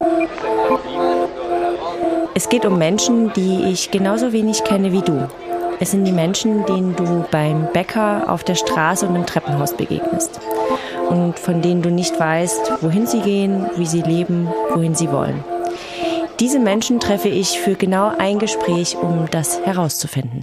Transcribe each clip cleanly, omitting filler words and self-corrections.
Es geht um Menschen, die ich genauso wenig kenne wie du. Es sind die Menschen, denen du beim Bäcker, auf der Straße und im Treppenhaus begegnest. Und von denen du nicht weißt, wohin sie gehen, wie sie leben, wohin sie wollen. Diese Menschen treffe ich für genau ein Gespräch, um das herauszufinden.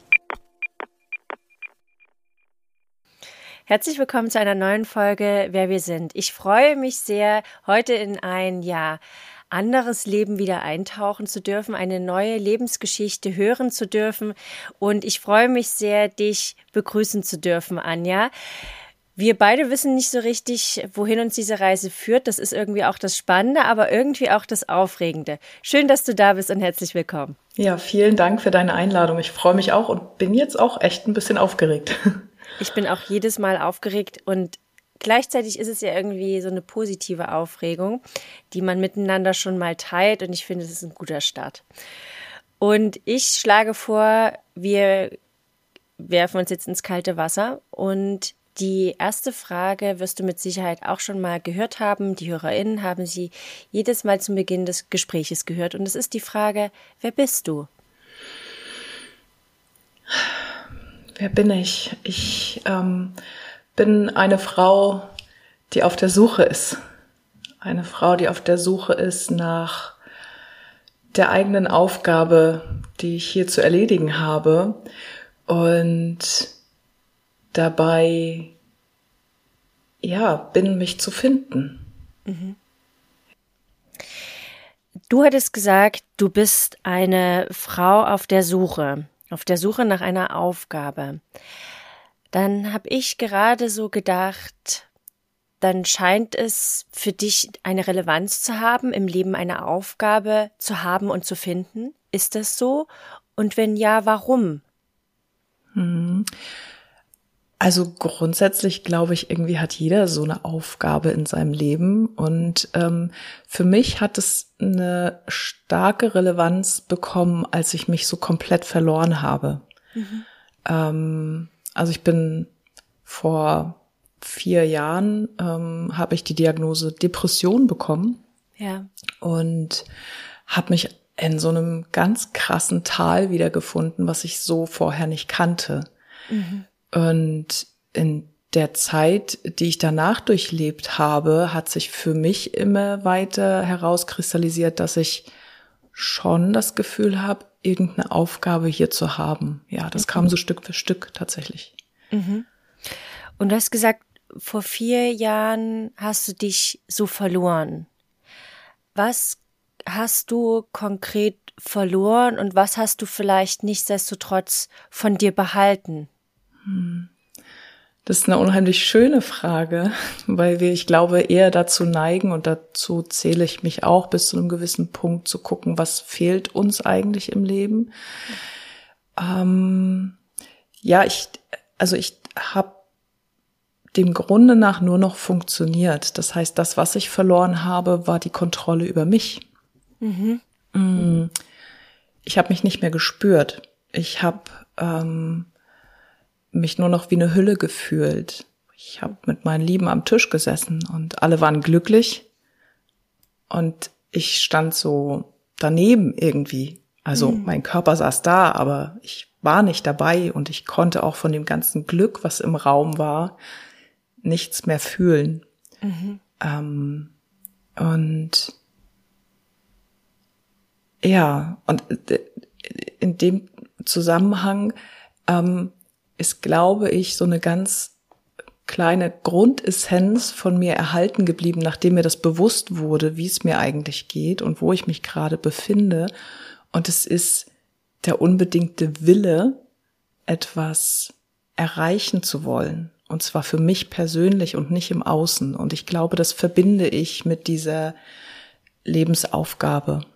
Herzlich willkommen zu einer neuen Folge Wer wir sind. Ich freue mich sehr, heute in ein anderes Leben wieder eintauchen zu dürfen, eine neue Lebensgeschichte hören zu dürfen. Und ich freue mich sehr, dich begrüßen zu dürfen, Anja. Wir beide wissen nicht so richtig, wohin uns diese Reise führt. Das ist irgendwie auch das Spannende, aber irgendwie auch das Aufregende. Schön, dass du da bist und herzlich willkommen. Ja, vielen Dank für deine Einladung. Ich freue mich auch und bin jetzt auch echt ein bisschen aufgeregt. Ich bin auch jedes Mal aufgeregt und gleichzeitig ist es ja irgendwie so eine positive Aufregung, die man miteinander schon mal teilt, und ich finde, das ist ein guter Start. Und ich schlage vor, wir werfen uns jetzt ins kalte Wasser, und die erste Frage wirst du mit Sicherheit auch schon mal gehört haben. Die HörerInnen haben sie jedes Mal zum Beginn des Gespräches gehört, und es ist die Frage: Wer bist du? Wer bin ich? Ich bin eine Frau, die auf der Suche ist. Eine Frau, die auf der Suche ist nach der eigenen Aufgabe, die ich hier zu erledigen habe, und dabei, bin, mich zu finden. Mhm. Du hattest gesagt, du bist eine Frau auf der Suche nach einer Aufgabe. Dann habe ich gerade so gedacht, dann scheint es für dich eine Relevanz zu haben, im Leben eine Aufgabe zu haben und zu finden. Ist das so? Und wenn ja, warum? Also grundsätzlich glaube ich, irgendwie hat jeder so eine Aufgabe in seinem Leben, und für mich hat es eine starke Relevanz bekommen, als ich mich so komplett verloren habe. Also ich bin vor 4 Jahren, habe ich die Diagnose Depression bekommen. Ja. Und habe mich in so einem ganz krassen Tal wiedergefunden, was ich so vorher nicht kannte. Und in der Zeit, die ich danach durchlebt habe, hat sich für mich immer weiter herauskristallisiert, dass ich schon das Gefühl habe, irgendeine Aufgabe hier zu haben. Ja, das kam so Stück für Stück tatsächlich. Und du hast gesagt, vor 4 Jahren hast du dich so verloren. Was hast du konkret verloren und was hast du vielleicht nichtsdestotrotz von dir behalten? Das ist eine unheimlich schöne Frage, weil wir, ich glaube, eher dazu neigen, und dazu zähle ich mich auch, bis zu einem gewissen Punkt zu gucken, was fehlt uns eigentlich im Leben. Ich habe dem Grunde nach nur noch funktioniert. Das heißt, das, was ich verloren habe, war die Kontrolle über mich. Ich habe mich nicht mehr gespürt. Ich habe mich nur noch wie eine Hülle gefühlt. Ich habe mit meinen Lieben am Tisch gesessen und alle waren glücklich und ich stand so daneben irgendwie. Also mein Körper saß da, aber ich war nicht dabei und ich konnte auch von dem ganzen Glück, was im Raum war, nichts mehr fühlen. Und in dem Zusammenhang ist, glaube ich, so eine ganz kleine Grundessenz von mir erhalten geblieben, nachdem mir das bewusst wurde, wie es mir eigentlich geht und wo ich mich gerade befinde. Und es ist der unbedingte Wille, etwas erreichen zu wollen. Und zwar für mich persönlich und nicht im Außen. Und ich glaube, das verbinde ich mit dieser Lebensaufgabe.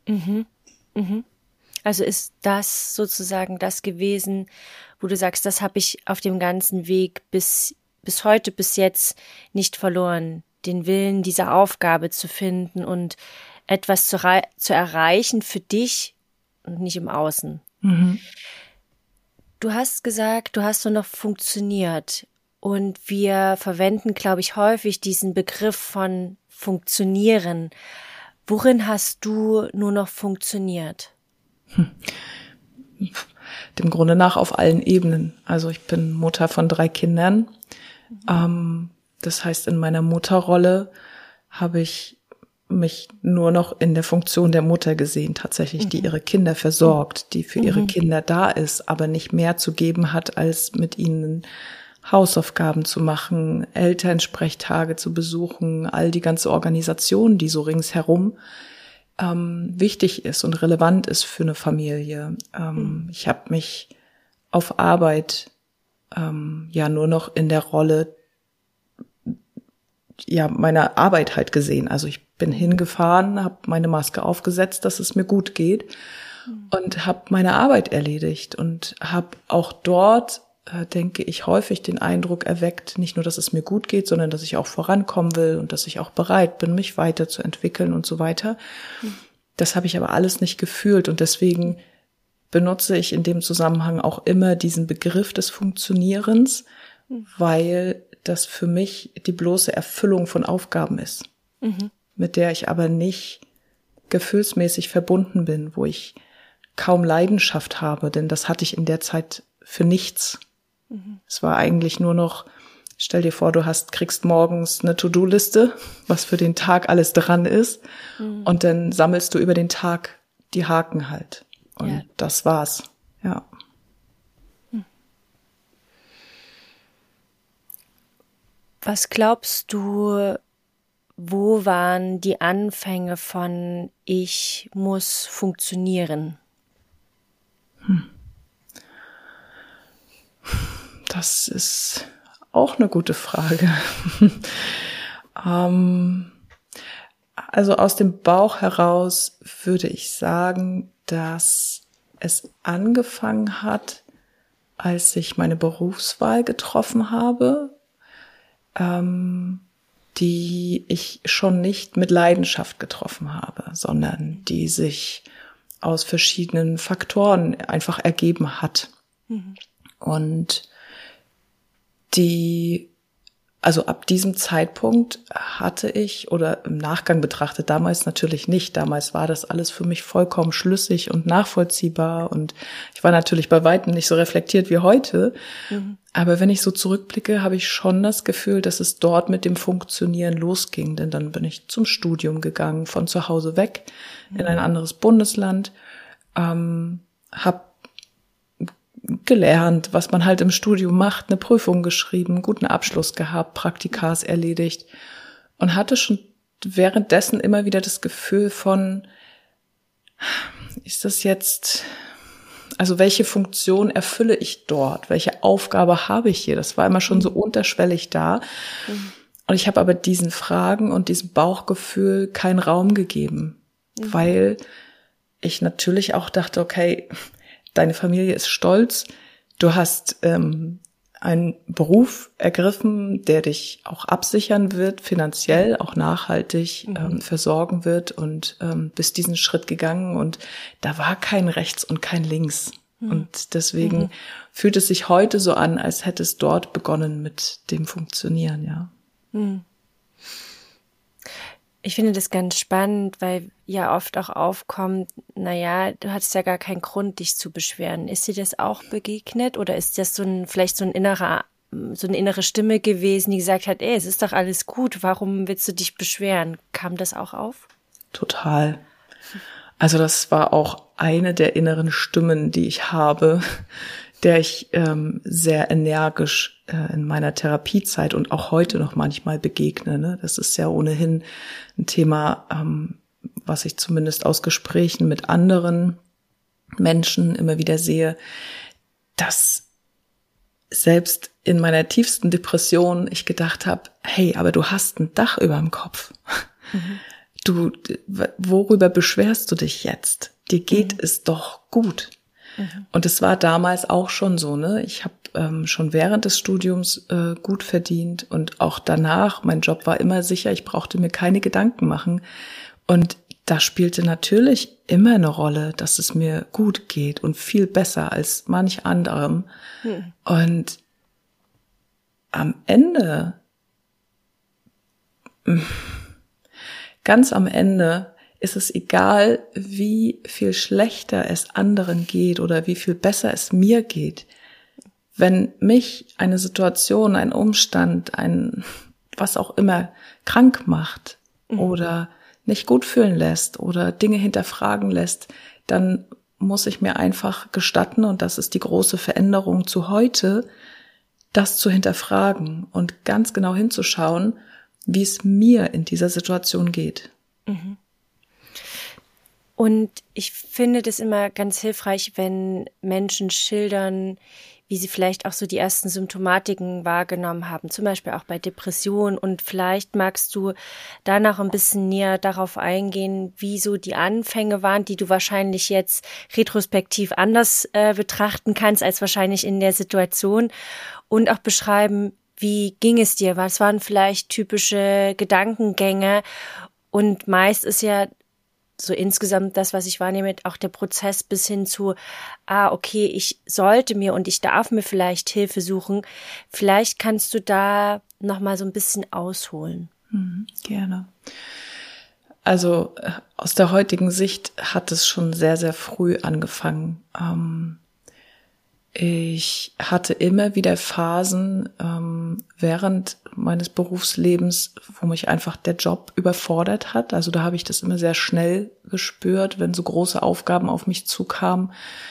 Also ist das sozusagen das gewesen, wo du sagst, das habe ich auf dem ganzen Weg bis heute, bis jetzt nicht verloren, den Willen, diese Aufgabe zu finden und etwas zu erreichen für dich und nicht im Außen. Du hast gesagt, du hast nur noch funktioniert, und wir verwenden, glaube ich, häufig diesen Begriff von funktionieren. Worin hast du nur noch funktioniert? Dem Grunde nach auf allen Ebenen. Also ich bin Mutter von 3 Kindern. Das heißt, in meiner Mutterrolle habe ich mich nur noch in der Funktion der Mutter gesehen, tatsächlich, die ihre Kinder versorgt, die für ihre Kinder da ist, aber nicht mehr zu geben hat, als mit ihnen Hausaufgaben zu machen, Elternsprechtage zu besuchen, all die ganze Organisation, die so ringsherum wichtig ist und relevant ist für eine Familie. Ich habe mich auf Arbeit nur noch in der Rolle meiner Arbeit halt gesehen. Also ich bin hingefahren, habe meine Maske aufgesetzt, dass es mir gut geht und habe meine Arbeit erledigt und habe auch dort, denke ich, häufig den Eindruck erweckt, nicht nur, dass es mir gut geht, sondern dass ich auch vorankommen will und dass ich auch bereit bin, mich weiterzuentwickeln und so weiter. Das habe ich aber alles nicht gefühlt und deswegen benutze ich in dem Zusammenhang auch immer diesen Begriff des Funktionierens, weil das für mich die bloße Erfüllung von Aufgaben ist, mit der ich aber nicht gefühlsmäßig verbunden bin, wo ich kaum Leidenschaft habe, denn das hatte ich in der Zeit für nichts. Es war eigentlich nur noch, stell dir vor, kriegst morgens eine To-Do-Liste, was für den Tag alles dran ist, und dann sammelst du über den Tag die Haken halt. Und das war's, ja. Was glaubst du, wo waren die Anfänge von ich muss funktionieren? Das ist auch eine gute Frage. Also aus dem Bauch heraus würde ich sagen, dass es angefangen hat, als ich meine Berufswahl getroffen habe, die ich schon nicht mit Leidenschaft getroffen habe, sondern die sich aus verschiedenen Faktoren einfach ergeben hat. Und also ab diesem Zeitpunkt hatte ich, oder im Nachgang betrachtet, damals natürlich nicht, damals war das alles für mich vollkommen schlüssig und nachvollziehbar und ich war natürlich bei weitem nicht so reflektiert wie heute, aber wenn ich so zurückblicke, habe ich schon das Gefühl, dass es dort mit dem Funktionieren losging, denn dann bin ich zum Studium gegangen, von zu Hause weg in ein anderes Bundesland, habe gelernt, was man halt im Studium macht, eine Prüfung geschrieben, guten Abschluss gehabt, Praktikas erledigt und hatte schon währenddessen immer wieder das Gefühl von, ist das jetzt, also welche Funktion erfülle ich dort? Welche Aufgabe habe ich hier? Das war immer schon so unterschwellig da. Und ich habe aber diesen Fragen und diesem Bauchgefühl keinen Raum gegeben, weil ich natürlich auch dachte, okay, deine Familie ist stolz, du hast einen Beruf ergriffen, der dich auch absichern wird, finanziell, auch nachhaltig versorgen wird und bist diesen Schritt gegangen und da war kein Rechts und kein Links. Und deswegen fühlt es sich heute so an, als hätte es dort begonnen mit dem Funktionieren, ja. Ich finde das ganz spannend, weil ja oft auch aufkommt, naja, du hattest ja gar keinen Grund, dich zu beschweren. Ist dir das auch begegnet oder ist das vielleicht so eine innere Stimme gewesen, die gesagt hat, es ist doch alles gut, warum willst du dich beschweren? Kam das auch auf? Total. Also das war auch eine der inneren Stimmen, die ich habe, der ich sehr energisch in meiner Therapiezeit und auch heute noch manchmal begegne. Ne? Das ist ja ohnehin ein Thema, was ich zumindest aus Gesprächen mit anderen Menschen immer wieder sehe, dass selbst in meiner tiefsten Depression ich gedacht habe, hey, aber du hast ein Dach über dem Kopf. Worüber beschwerst du dich jetzt? Dir geht es doch gut. Und es war damals auch schon so, ne? Ich habe schon während des Studiums gut verdient und auch danach, mein Job war immer sicher, ich brauchte mir keine Gedanken machen. Und da spielte natürlich immer eine Rolle, dass es mir gut geht und viel besser als manch anderem. Und ganz am Ende, ist es egal, wie viel schlechter es anderen geht oder wie viel besser es mir geht. Wenn mich eine Situation, ein Umstand, ein was auch immer krank macht oder nicht gut fühlen lässt oder Dinge hinterfragen lässt, dann muss ich mir einfach gestatten, und das ist die große Veränderung zu heute, das zu hinterfragen und ganz genau hinzuschauen, wie es mir in dieser Situation geht. Und ich finde das immer ganz hilfreich, wenn Menschen schildern, wie sie vielleicht auch so die ersten Symptomatiken wahrgenommen haben, zum Beispiel auch bei Depressionen. Und vielleicht magst du danach ein bisschen näher darauf eingehen, wie so die Anfänge waren, die du wahrscheinlich jetzt retrospektiv anders betrachten kannst als wahrscheinlich in der Situation, und auch beschreiben, wie ging es dir? Was waren vielleicht typische Gedankengänge? Und meist ist ja so insgesamt das, was ich wahrnehme, auch der Prozess bis hin zu, okay, ich sollte mir und ich darf mir vielleicht Hilfe suchen. Vielleicht kannst du da nochmal so ein bisschen ausholen. Gerne. Also aus der heutigen Sicht hat es schon sehr, sehr früh angefangen. Ich hatte immer wieder Phasen während meines Berufslebens, wo mich einfach der Job überfordert hat. Also da habe ich das immer sehr schnell gespürt, wenn so große Aufgaben auf mich zukamen.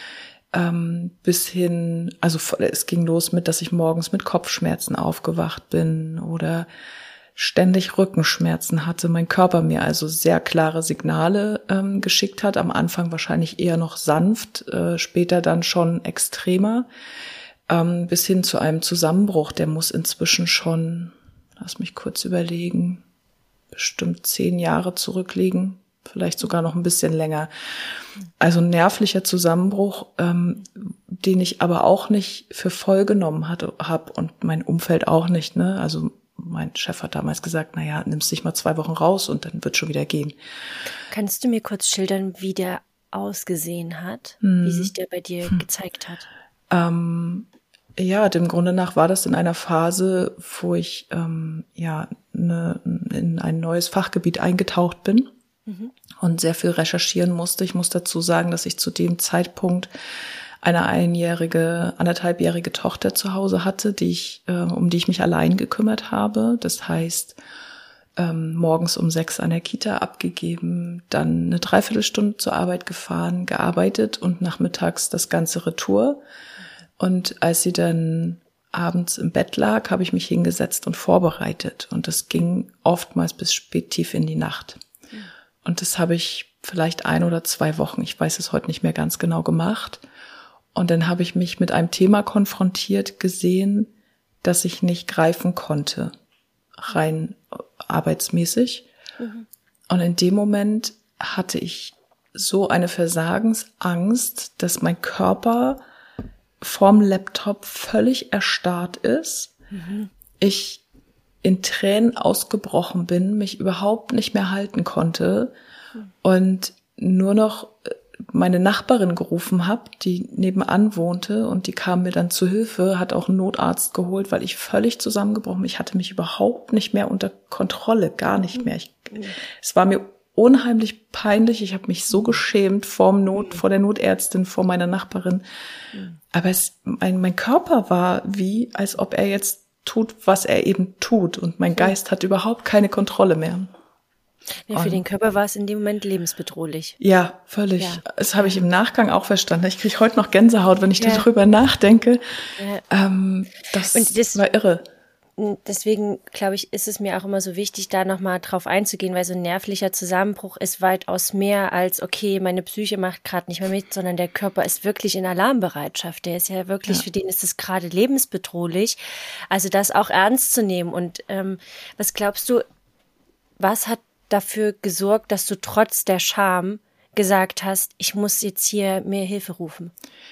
Bis hin, also es ging los mit, dass ich morgens mit Kopfschmerzen aufgewacht bin oder ständig Rückenschmerzen hatte, mein Körper mir also sehr klare Signale geschickt hat, am Anfang wahrscheinlich eher noch sanft, später dann schon extremer, bis hin zu einem Zusammenbruch, der muss inzwischen schon, lass mich kurz überlegen, bestimmt 10 Jahre zurückliegen, vielleicht sogar noch ein bisschen länger. Also ein nervlicher Zusammenbruch, den ich aber auch nicht für voll genommen habe und mein Umfeld auch nicht, ne? Also mein Chef hat damals gesagt, nimmst dich mal 2 Wochen raus und dann wird schon wieder gehen. Kannst du mir kurz schildern, wie der ausgesehen hat, wie sich der bei dir gezeigt hat? Ja, dem Grunde nach war das in einer Phase, wo ich in ein neues Fachgebiet eingetaucht bin und sehr viel recherchieren musste. Ich muss dazu sagen, dass ich zu dem Zeitpunkt eine 1,5-jährige Tochter zu Hause hatte, um die ich mich allein gekümmert habe. Das heißt, morgens um 6 an der Kita abgegeben, dann eine Dreiviertelstunde zur Arbeit gefahren, gearbeitet und nachmittags das ganze Retour. Und als sie dann abends im Bett lag, habe ich mich hingesetzt und vorbereitet. Und das ging oftmals bis spät tief in die Nacht. Und das habe ich vielleicht 1 oder 2 Wochen, ich weiß es heute nicht mehr ganz genau, gemacht. Und dann habe ich mich mit einem Thema konfrontiert gesehen, das ich nicht greifen konnte, rein arbeitsmäßig. Und in dem Moment hatte ich so eine Versagensangst, dass mein Körper vorm Laptop völlig erstarrt ist. Ich in Tränen ausgebrochen bin, mich überhaupt nicht mehr halten konnte und nur noch meine Nachbarin gerufen habe, die nebenan wohnte, und die kam mir dann zu Hilfe, hat auch einen Notarzt geholt, weil ich völlig zusammengebrochen bin. Ich hatte mich überhaupt nicht mehr unter Kontrolle, gar nicht mehr. Es war mir unheimlich peinlich. Ich habe mich so geschämt vor der Notärztin, vor meiner Nachbarin. Aber mein Körper war wie, als ob er jetzt tut, was er eben tut, und mein Geist hat überhaupt keine Kontrolle mehr. Ja, für den Körper war es in dem Moment lebensbedrohlich. Ja, völlig. Ja. Das habe ich im Nachgang auch verstanden. Ich kriege heute noch Gänsehaut, wenn ich darüber nachdenke. Ja. Das war irre. Deswegen, glaube ich, ist es mir auch immer so wichtig, da nochmal drauf einzugehen, weil so ein nervlicher Zusammenbruch ist weitaus mehr als, okay, meine Psyche macht gerade nicht mehr mit, sondern der Körper ist wirklich in Alarmbereitschaft. Der ist ja wirklich, für den ist es gerade lebensbedrohlich. Also das auch ernst zu nehmen. Und was glaubst du, was hat dafür gesorgt, dass du trotz der Scham gesagt hast, ich muss jetzt hier mehr Hilfe rufen?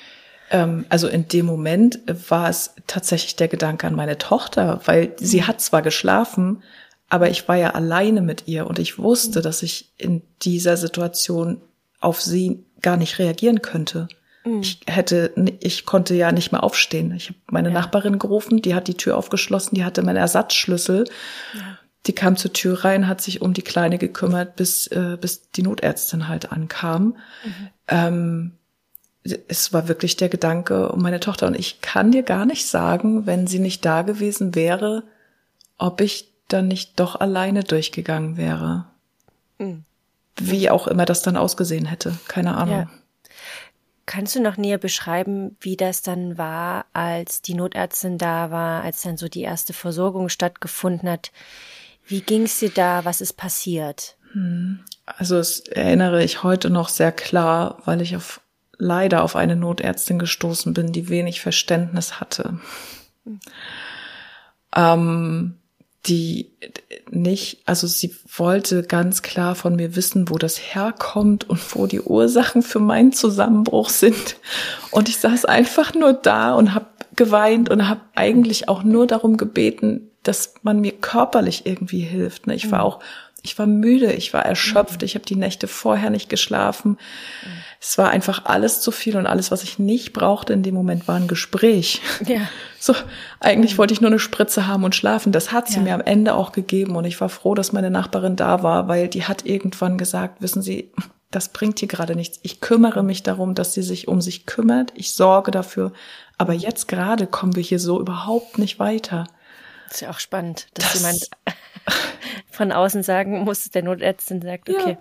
Also in dem Moment war es tatsächlich der Gedanke an meine Tochter, weil sie hat zwar geschlafen, aber ich war ja alleine mit ihr und ich wusste, dass ich in dieser Situation auf sie gar nicht reagieren könnte. Ich konnte ja nicht mehr aufstehen. Ich habe meine Nachbarin gerufen, die hat die Tür aufgeschlossen, die hatte meinen Ersatzschlüssel. Die kam zur Tür rein, hat sich um die Kleine gekümmert, bis die Notärztin halt ankam. Es war wirklich der Gedanke um meine Tochter. Und ich kann dir gar nicht sagen, wenn sie nicht da gewesen wäre, ob ich dann nicht doch alleine durchgegangen wäre. Wie auch immer das dann ausgesehen hätte. Keine Ahnung. Ja. Kannst du noch näher beschreiben, wie das dann war, als die Notärztin da war, als dann so die erste Versorgung stattgefunden hat? Wie ging es dir da? Was ist passiert? Also das erinnere ich heute noch sehr klar, weil ich leider auf eine Notärztin gestoßen bin, die wenig Verständnis hatte. Sie wollte ganz klar von mir wissen, wo das herkommt und wo die Ursachen für meinen Zusammenbruch sind. Und ich saß einfach nur da und habe geweint und habe eigentlich auch nur darum gebeten, dass man mir körperlich irgendwie hilft. Ich war müde, ich war erschöpft, ich habe die Nächte vorher nicht geschlafen. Es war einfach alles zu viel und alles, was ich nicht brauchte in dem Moment, war ein Gespräch. Ja. So, eigentlich wollte ich nur eine Spritze haben und schlafen. Das hat sie mir am Ende auch gegeben und ich war froh, dass meine Nachbarin da war, weil die hat irgendwann gesagt, wissen Sie, das bringt hier gerade nichts. Ich kümmere mich darum, dass sie sich um sich kümmert. Ich sorge dafür. Aber jetzt gerade kommen wir hier so überhaupt nicht weiter. Das ist ja auch spannend, dass jemand von außen sagen muss, der Notärztin sagt, okay.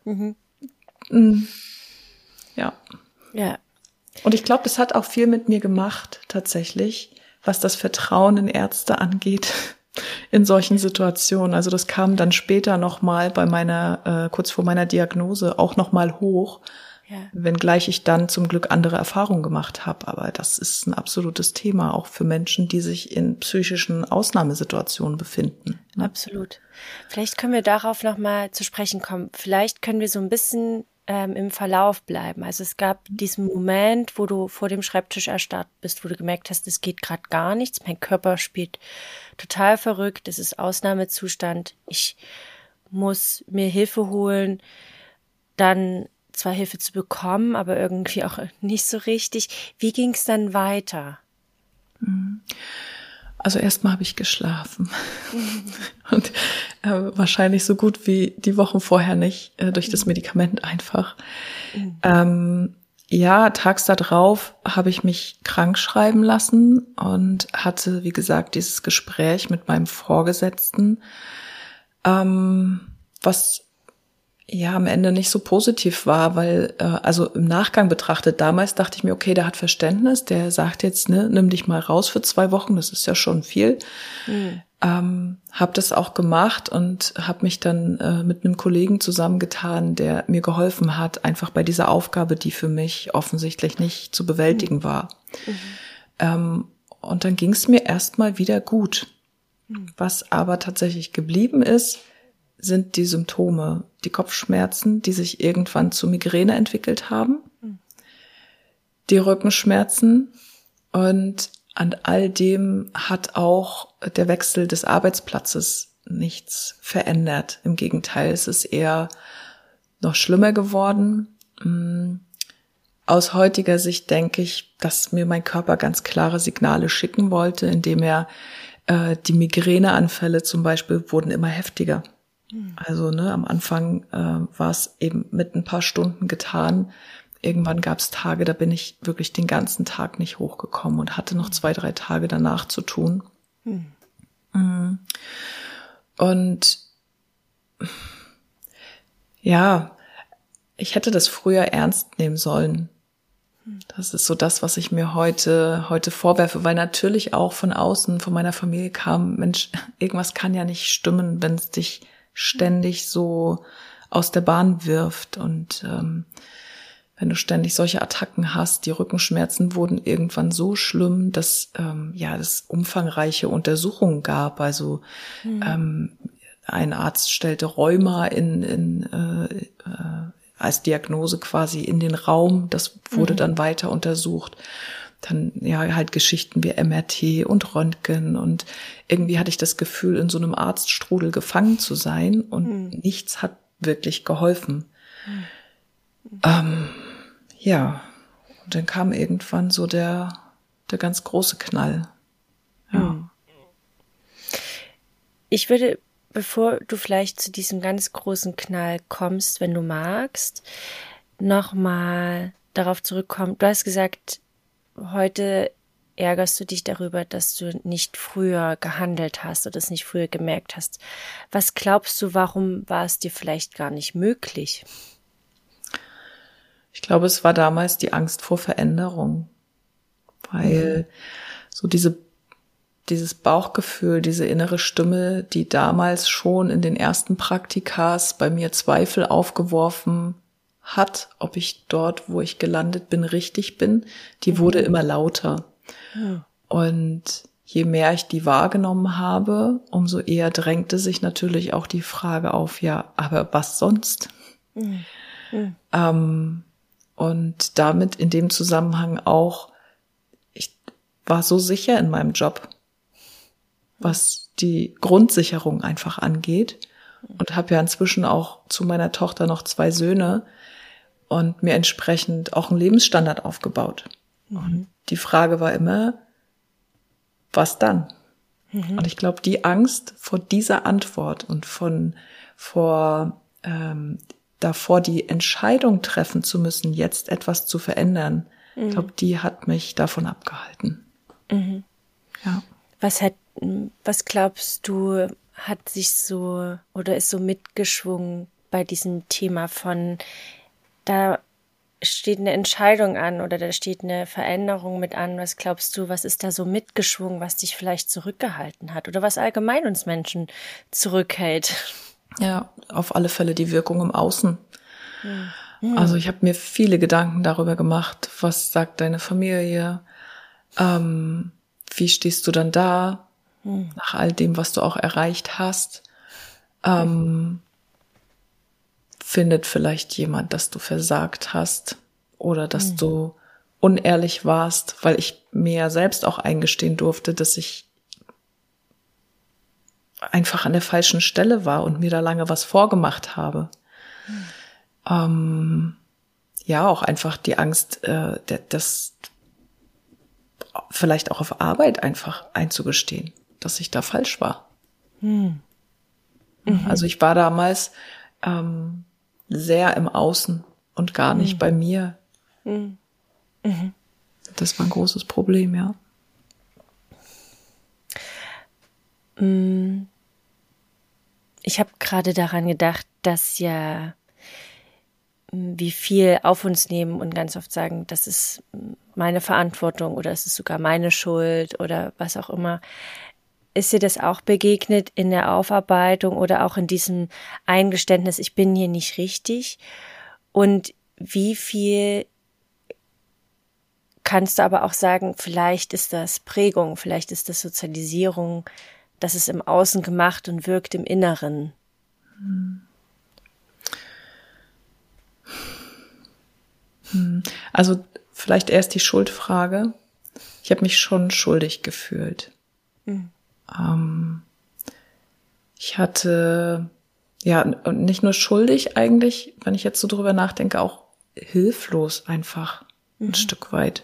Ja. Ja. Und ich glaube, das hat auch viel mit mir gemacht, tatsächlich, was das Vertrauen in Ärzte angeht, in solchen Situationen. Also das kam dann später nochmal kurz vor meiner Diagnose auch nochmal hoch, wenngleich ich dann zum Glück andere Erfahrungen gemacht habe. Aber das ist ein absolutes Thema, auch für Menschen, die sich in psychischen Ausnahmesituationen befinden. Ne? Absolut. Vielleicht können wir darauf nochmal zu sprechen kommen. Vielleicht können wir so ein bisschen im Verlauf bleiben. Also es gab diesen Moment, wo du vor dem Schreibtisch erstarrt bist, wo du gemerkt hast, es geht gerade gar nichts. Mein Körper spielt total verrückt. Es ist Ausnahmezustand. Ich muss mir Hilfe holen. Dann zwar Hilfe zu bekommen, aber irgendwie auch nicht so richtig. Wie ging es dann weiter? Also erstmal habe ich geschlafen und wahrscheinlich so gut wie die Wochen vorher nicht, durch das Medikament einfach. Tags darauf habe ich mich krank schreiben lassen und hatte, wie gesagt, dieses Gespräch mit meinem Vorgesetzten, was am Ende nicht so positiv war, weil, also im Nachgang betrachtet, damals dachte ich mir, okay, der hat Verständnis, der sagt jetzt, nimm dich mal raus für 2 Wochen, das ist ja schon viel. Habe das auch gemacht und habe mich dann mit einem Kollegen zusammengetan, der mir geholfen hat, einfach bei dieser Aufgabe, die für mich offensichtlich nicht zu bewältigen war. Und dann ging es mir erstmal wieder gut. Was aber tatsächlich geblieben ist, sind die Symptome, die Kopfschmerzen, die sich irgendwann zu Migräne entwickelt haben, die Rückenschmerzen, und an all dem hat auch der Wechsel des Arbeitsplatzes nichts verändert. Im Gegenteil, es ist eher noch schlimmer geworden. Aus heutiger Sicht denke ich, dass mir mein Körper ganz klare Signale schicken wollte, indem die Migräneanfälle zum Beispiel wurden immer heftiger. Also am Anfang war es eben mit ein paar Stunden getan. Irgendwann gab es Tage, da bin ich wirklich den ganzen Tag nicht hochgekommen und hatte noch 2, 3 Tage danach zu tun. Und ich hätte das früher ernst nehmen sollen. Das ist so das, was ich mir heute vorwerfe, weil natürlich auch von außen, von meiner Familie kam, Mensch, irgendwas kann ja nicht stimmen, wenn es dich ständig so aus der Bahn wirft. Und wenn du ständig solche Attacken hast, die Rückenschmerzen wurden irgendwann so schlimm, dass es umfangreiche Untersuchungen gab. Also ein Arzt stellte Rheuma als Diagnose quasi in den Raum. Das wurde dann weiter untersucht. Dann halt Geschichten wie MRT und Röntgen, und irgendwie hatte ich das Gefühl, in so einem Arztstrudel gefangen zu sein, und nichts hat wirklich geholfen. Und dann kam irgendwann so der ganz große Knall. Ja. Ich würde, bevor du vielleicht zu diesem ganz großen Knall kommst, wenn du magst, nochmal darauf zurückkommen. Du hast gesagt, heute ärgerst du dich darüber, dass du nicht früher gehandelt hast oder es nicht früher gemerkt hast. Was glaubst du, warum war es dir vielleicht gar nicht möglich? Ich glaube, es war damals die Angst vor Veränderung, weil so dieses Bauchgefühl, diese innere Stimme, die damals schon in den ersten Praktikas bei mir Zweifel aufgeworfen hat, ob ich dort, wo ich gelandet bin, richtig bin, die wurde immer lauter. Ja. Und je mehr ich die wahrgenommen habe, umso eher drängte sich natürlich auch die Frage auf, ja, aber was sonst? Und damit in dem Zusammenhang auch, ich war so sicher in meinem Job, was die Grundsicherung einfach angeht, und habe ja inzwischen auch zu meiner Tochter noch 2 Söhne und mir entsprechend auch einen Lebensstandard aufgebaut. Und die Frage war immer, was dann? Und ich glaube, die Angst vor dieser Antwort und davor die Entscheidung treffen zu müssen, jetzt etwas zu verändern, ich glaube, die hat mich davon abgehalten. Ja. Was glaubst du, hat sich so oder ist so mitgeschwungen bei diesem Thema von, da steht eine Entscheidung an oder da steht eine Veränderung mit an? Was glaubst du, was ist da so mitgeschwungen, was dich vielleicht zurückgehalten hat oder was allgemein uns Menschen zurückhält? Ja, auf alle Fälle die Wirkung im Außen. Also ich habe mir viele Gedanken darüber gemacht, was sagt deine Familie, wie stehst du dann da, nach all dem, was du auch erreicht hast, findet vielleicht jemand, dass du versagt hast oder dass du unehrlich warst, weil ich mir ja selbst auch eingestehen durfte, dass ich einfach an der falschen Stelle war und mir da lange was vorgemacht habe. Ja, auch einfach die Angst, das vielleicht auch auf Arbeit einfach einzugestehen, dass ich da falsch war. Also ich war damals sehr im Außen und gar nicht bei mir. Das war ein großes Problem, ja. Ich habe gerade daran gedacht, dass ja wie viel auf uns nehmen und ganz oft sagen, das ist meine Verantwortung oder es ist sogar meine Schuld oder was auch immer. Ist dir das auch begegnet in der Aufarbeitung oder auch in diesem Eingeständnis, ich bin hier nicht richtig? Und wie viel kannst du aber auch sagen, vielleicht ist das Prägung, vielleicht ist das Sozialisierung, das ist im Außen gemacht und wirkt im Inneren? Also vielleicht erst die Schuldfrage. Ich habe mich schon schuldig gefühlt. Ich hatte, ja, nicht nur schuldig eigentlich, wenn ich jetzt so drüber nachdenke, auch hilflos einfach ein Stück weit.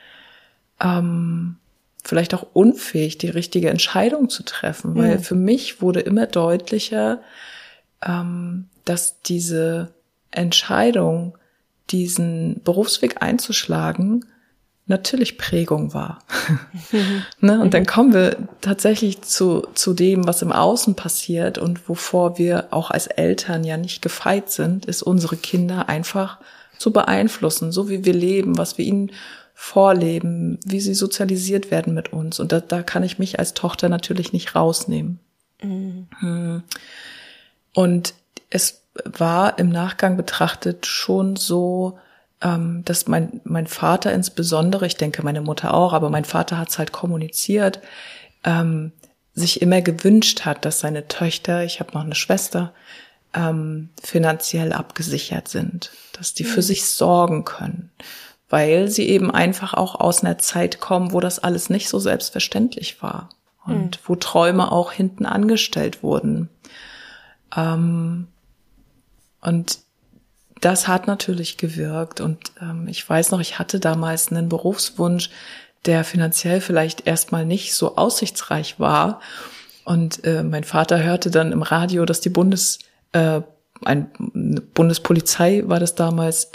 Vielleicht auch unfähig, die richtige Entscheidung zu treffen, weil für mich wurde immer deutlicher, dass diese Entscheidung, diesen Berufsweg einzuschlagen, natürlich Prägung war. Ne? Und dann kommen wir tatsächlich zu dem, was im Außen passiert und wovor wir auch als Eltern ja nicht gefeit sind, ist unsere Kinder einfach zu beeinflussen, so wie wir leben, was wir ihnen vorleben, wie sie sozialisiert werden mit uns. Und da kann ich mich als Tochter natürlich nicht rausnehmen. Und es war im Nachgang betrachtet schon so, dass mein Vater insbesondere, ich denke meine Mutter auch, aber mein Vater hat es halt kommuniziert, sich immer gewünscht hat, dass seine Töchter, ich habe noch eine Schwester, finanziell abgesichert sind, dass die für sich sorgen können, weil sie eben einfach auch aus einer Zeit kommen, wo das alles nicht so selbstverständlich war und wo Träume auch hinten angestellt wurden. Und das hat natürlich gewirkt und ich weiß noch, ich hatte damals einen Berufswunsch, der finanziell vielleicht erstmal nicht so aussichtsreich war Und mein Vater hörte dann im Radio, dass die eine Bundespolizei war das damals,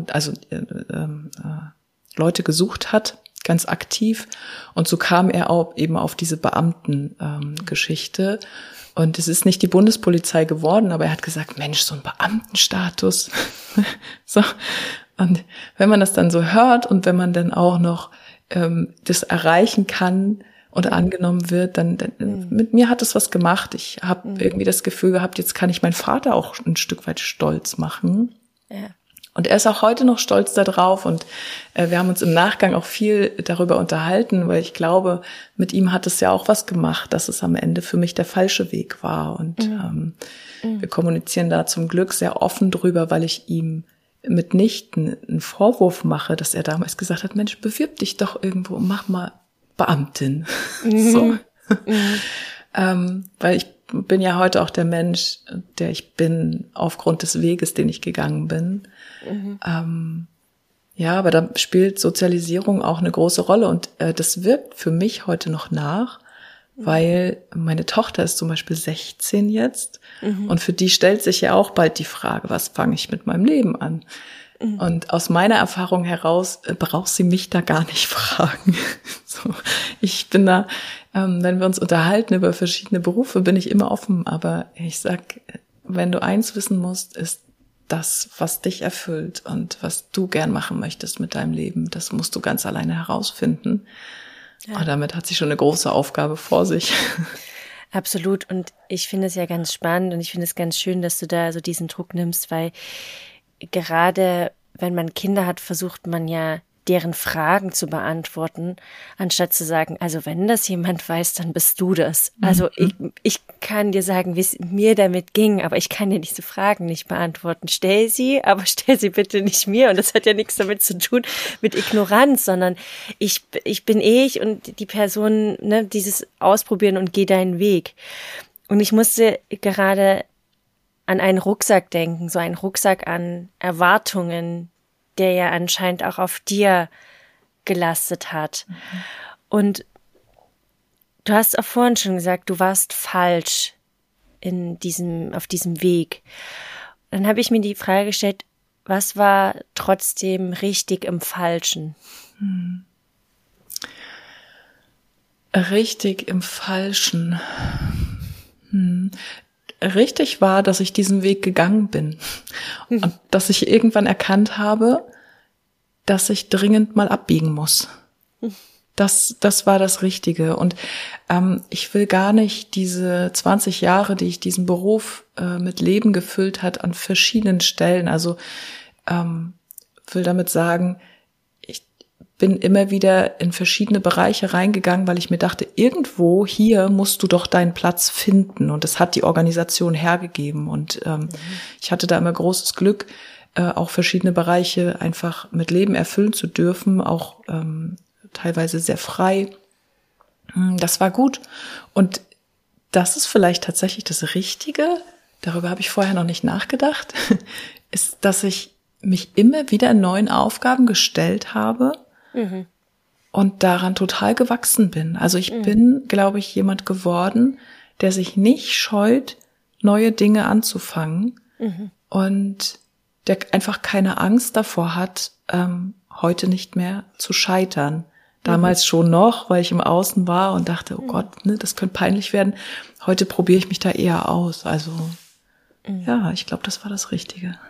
Leute gesucht hat, ganz aktiv. Und so kam er auch eben auf diese Beamten-Geschichte. Und es ist nicht die Bundespolizei geworden, aber er hat gesagt, Mensch, so ein Beamtenstatus. So. Und wenn man das dann so hört und wenn man dann auch noch das erreichen kann und angenommen wird, dann mit mir hat es was gemacht. Ich habe irgendwie das Gefühl gehabt, jetzt kann ich meinen Vater auch ein Stück weit stolz machen. Ja. Und er ist auch heute noch stolz darauf und wir haben uns im Nachgang auch viel darüber unterhalten, weil ich glaube, mit ihm hat es ja auch was gemacht, dass es am Ende für mich der falsche Weg war. Und wir kommunizieren da zum Glück sehr offen drüber, weil ich ihm mitnichten einen Vorwurf mache, dass er damals gesagt hat, Mensch, bewirb dich doch irgendwo und mach mal Beamtin. So. Weil ich bin ja heute auch der Mensch, der ich bin, aufgrund des Weges, den ich gegangen bin. Ja, aber da spielt Sozialisierung auch eine große Rolle und das wirkt für mich heute noch nach, weil meine Tochter ist zum Beispiel 16 jetzt und für die stellt sich ja auch bald die Frage, was fange ich mit meinem Leben an? Und aus meiner Erfahrung heraus braucht sie mich da gar nicht fragen. So, ich bin da, wenn wir uns unterhalten über verschiedene Berufe, bin ich immer offen. Aber ich sag, wenn du eins wissen musst, ist das, was dich erfüllt und was du gern machen möchtest mit deinem Leben, das musst du ganz alleine herausfinden. Ja. Und damit hat sie schon eine große Aufgabe vor sich. Absolut. Und ich finde es ja ganz spannend und ich finde es ganz schön, dass du da so diesen Druck nimmst, weil gerade wenn man Kinder hat, versucht man ja, deren Fragen zu beantworten, anstatt zu sagen, also wenn das jemand weiß, dann bist du das. Also ich kann dir sagen, wie es mir damit ging, aber ich kann dir diese Fragen nicht beantworten. Stell sie, aber stell sie bitte nicht mir. Und das hat ja nichts damit zu tun mit Ignoranz, sondern ich bin ich und die Person, ne, dieses Ausprobieren und geh deinen Weg. Und ich musste gerade an einen Rucksack denken, so einen Rucksack an Erwartungen, der ja anscheinend auch auf dir gelastet hat. Und du hast auch vorhin schon gesagt, du warst falsch auf diesem Weg. Dann habe ich mir die Frage gestellt, was war trotzdem richtig im Falschen? Richtig im Falschen. Richtig war, dass ich diesen Weg gegangen bin und dass ich irgendwann erkannt habe, dass ich dringend mal abbiegen muss. Das war das Richtige. Und ich will gar nicht diese 20 Jahre, die ich diesen Beruf mit Leben gefüllt hat, an verschiedenen Stellen. Also will damit sagen, bin immer wieder in verschiedene Bereiche reingegangen, weil ich mir dachte, irgendwo hier musst du doch deinen Platz finden. Und das hat die Organisation hergegeben. Und ich hatte da immer großes Glück, auch verschiedene Bereiche einfach mit Leben erfüllen zu dürfen, auch teilweise sehr frei. Das war gut. Und das ist vielleicht tatsächlich das Richtige, darüber habe ich vorher noch nicht nachgedacht, ist, dass ich mich immer wieder in neuen Aufgaben gestellt habe, und daran total gewachsen bin. Also ich bin, glaube ich, jemand geworden, der sich nicht scheut, neue Dinge anzufangen und der einfach keine Angst davor hat, heute nicht mehr zu scheitern. Damals schon noch, weil ich im Außen war und dachte, oh Gott, ne, das könnte peinlich werden. Heute probiere ich mich da eher aus. Also ja, ich glaube, das war das Richtige.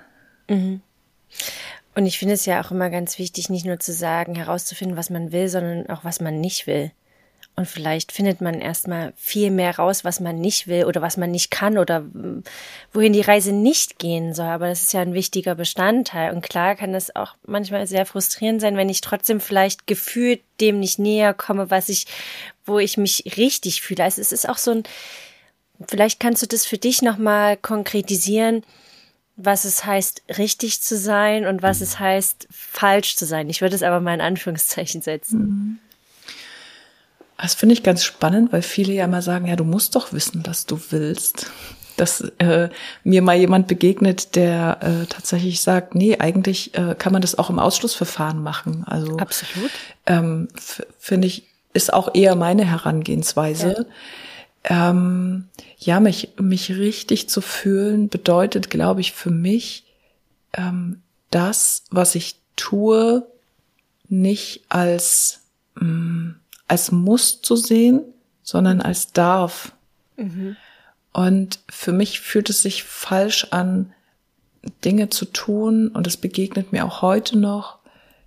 Und ich finde es ja auch immer ganz wichtig, nicht nur zu sagen, herauszufinden, was man will, sondern auch, was man nicht will. Und vielleicht findet man erstmal viel mehr raus, was man nicht will oder was man nicht kann oder wohin die Reise nicht gehen soll. Aber das ist ja ein wichtiger Bestandteil. Und klar kann das auch manchmal sehr frustrierend sein, wenn ich trotzdem vielleicht gefühlt dem nicht näher komme, wo ich mich richtig fühle. Also es ist auch so vielleicht kannst du das für dich nochmal konkretisieren, was es heißt, richtig zu sein und was es heißt, falsch zu sein. Ich würde es aber mal in Anführungszeichen setzen. Das finde ich ganz spannend, weil viele ja immer sagen, ja, du musst doch wissen, was du willst. Dass mir mal jemand begegnet, der tatsächlich sagt, nee, eigentlich kann man das auch im Ausschlussverfahren machen. Also absolut. Finde ich, ist auch eher meine Herangehensweise. Ja, mich richtig zu fühlen bedeutet, glaube ich, für mich, das, was ich tue, nicht als Muss zu sehen, sondern als darf. Mhm. Und für mich fühlt es sich falsch an, Dinge zu tun, und es begegnet mir auch heute noch,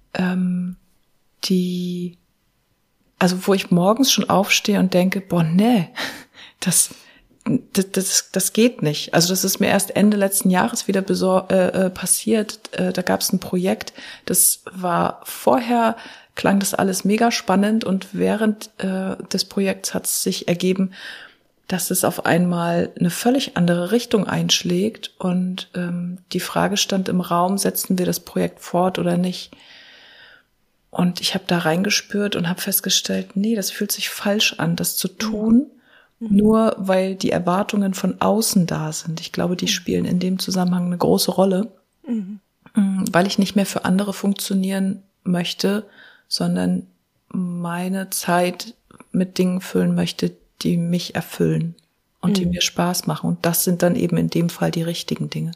wo ich morgens schon aufstehe und denke, boah, nee, das geht nicht. Also das ist mir erst Ende letzten Jahres wieder passiert. Da gab es ein Projekt, das war vorher, klang das alles mega spannend, und während des Projekts hat es sich ergeben, dass es auf einmal eine völlig andere Richtung einschlägt, und die Frage stand im Raum, setzen wir das Projekt fort oder nicht? Und ich habe da reingespürt und habe festgestellt, nee, das fühlt sich falsch an, das zu tun, nur weil die Erwartungen von außen da sind. Ich glaube, die spielen in dem Zusammenhang eine große Rolle, weil ich nicht mehr für andere funktionieren möchte, sondern meine Zeit mit Dingen füllen möchte, die mich erfüllen und die mir Spaß machen. Und das sind dann eben in dem Fall die richtigen Dinge.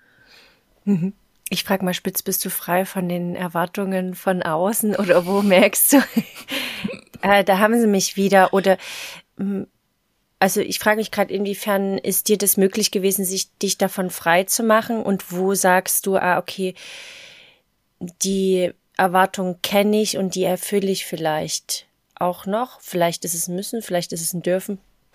Ich frage mal spitz, bist du frei von den Erwartungen von außen, oder wo merkst du, da haben sie mich wieder, oder also ich frage mich gerade, inwiefern ist dir das möglich gewesen, dich davon frei zu machen, und wo sagst du, okay, die Erwartung kenne ich und die erfülle ich vielleicht auch noch. Vielleicht ist es ein Müssen, vielleicht ist es ein Dürfen.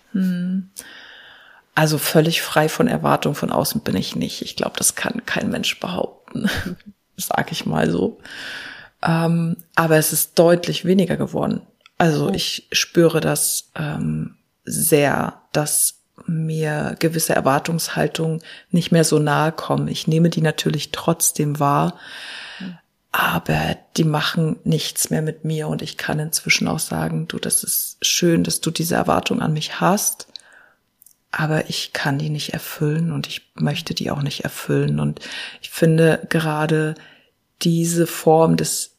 Also völlig frei von Erwartungen von außen bin ich nicht. Ich glaube, das kann kein Mensch behaupten, sag ich mal so. Aber es ist deutlich weniger geworden. Also ich spüre das sehr, dass mir gewisse Erwartungshaltungen nicht mehr so nahe kommen. Ich nehme die natürlich trotzdem wahr, aber die machen nichts mehr mit mir, und ich kann inzwischen auch sagen, du, das ist schön, dass du diese Erwartung an mich hast, aber ich kann die nicht erfüllen, und ich möchte die auch nicht erfüllen. Und ich finde gerade diese Form des,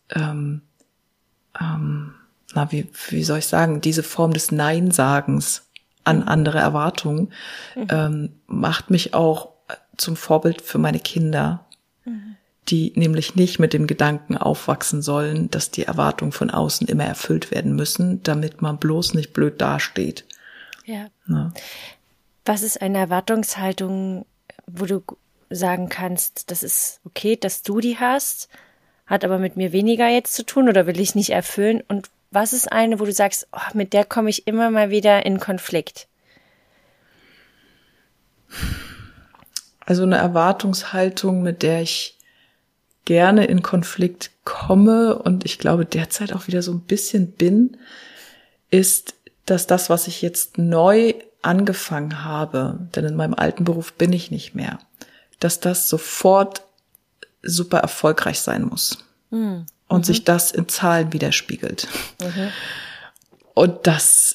wie soll ich sagen, diese Form des Nein-Sagens an andere Erwartungen macht mich auch zum Vorbild für meine Kinder, die nämlich nicht mit dem Gedanken aufwachsen sollen, dass die Erwartungen von außen immer erfüllt werden müssen, damit man bloß nicht blöd dasteht. Ja. Na. Was ist eine Erwartungshaltung, wo du sagen kannst, das ist okay, dass du die hast, hat aber mit mir weniger jetzt zu tun oder will ich nicht erfüllen? Und was ist eine, wo du sagst, mit der komme ich immer mal wieder in Konflikt? Also eine Erwartungshaltung, mit der ich gerne in Konflikt komme und ich glaube derzeit auch wieder so ein bisschen bin, ist, dass das, was ich jetzt neu angefangen habe, denn in meinem alten Beruf bin ich nicht mehr, dass das sofort super erfolgreich sein muss und sich das in Zahlen widerspiegelt. Und das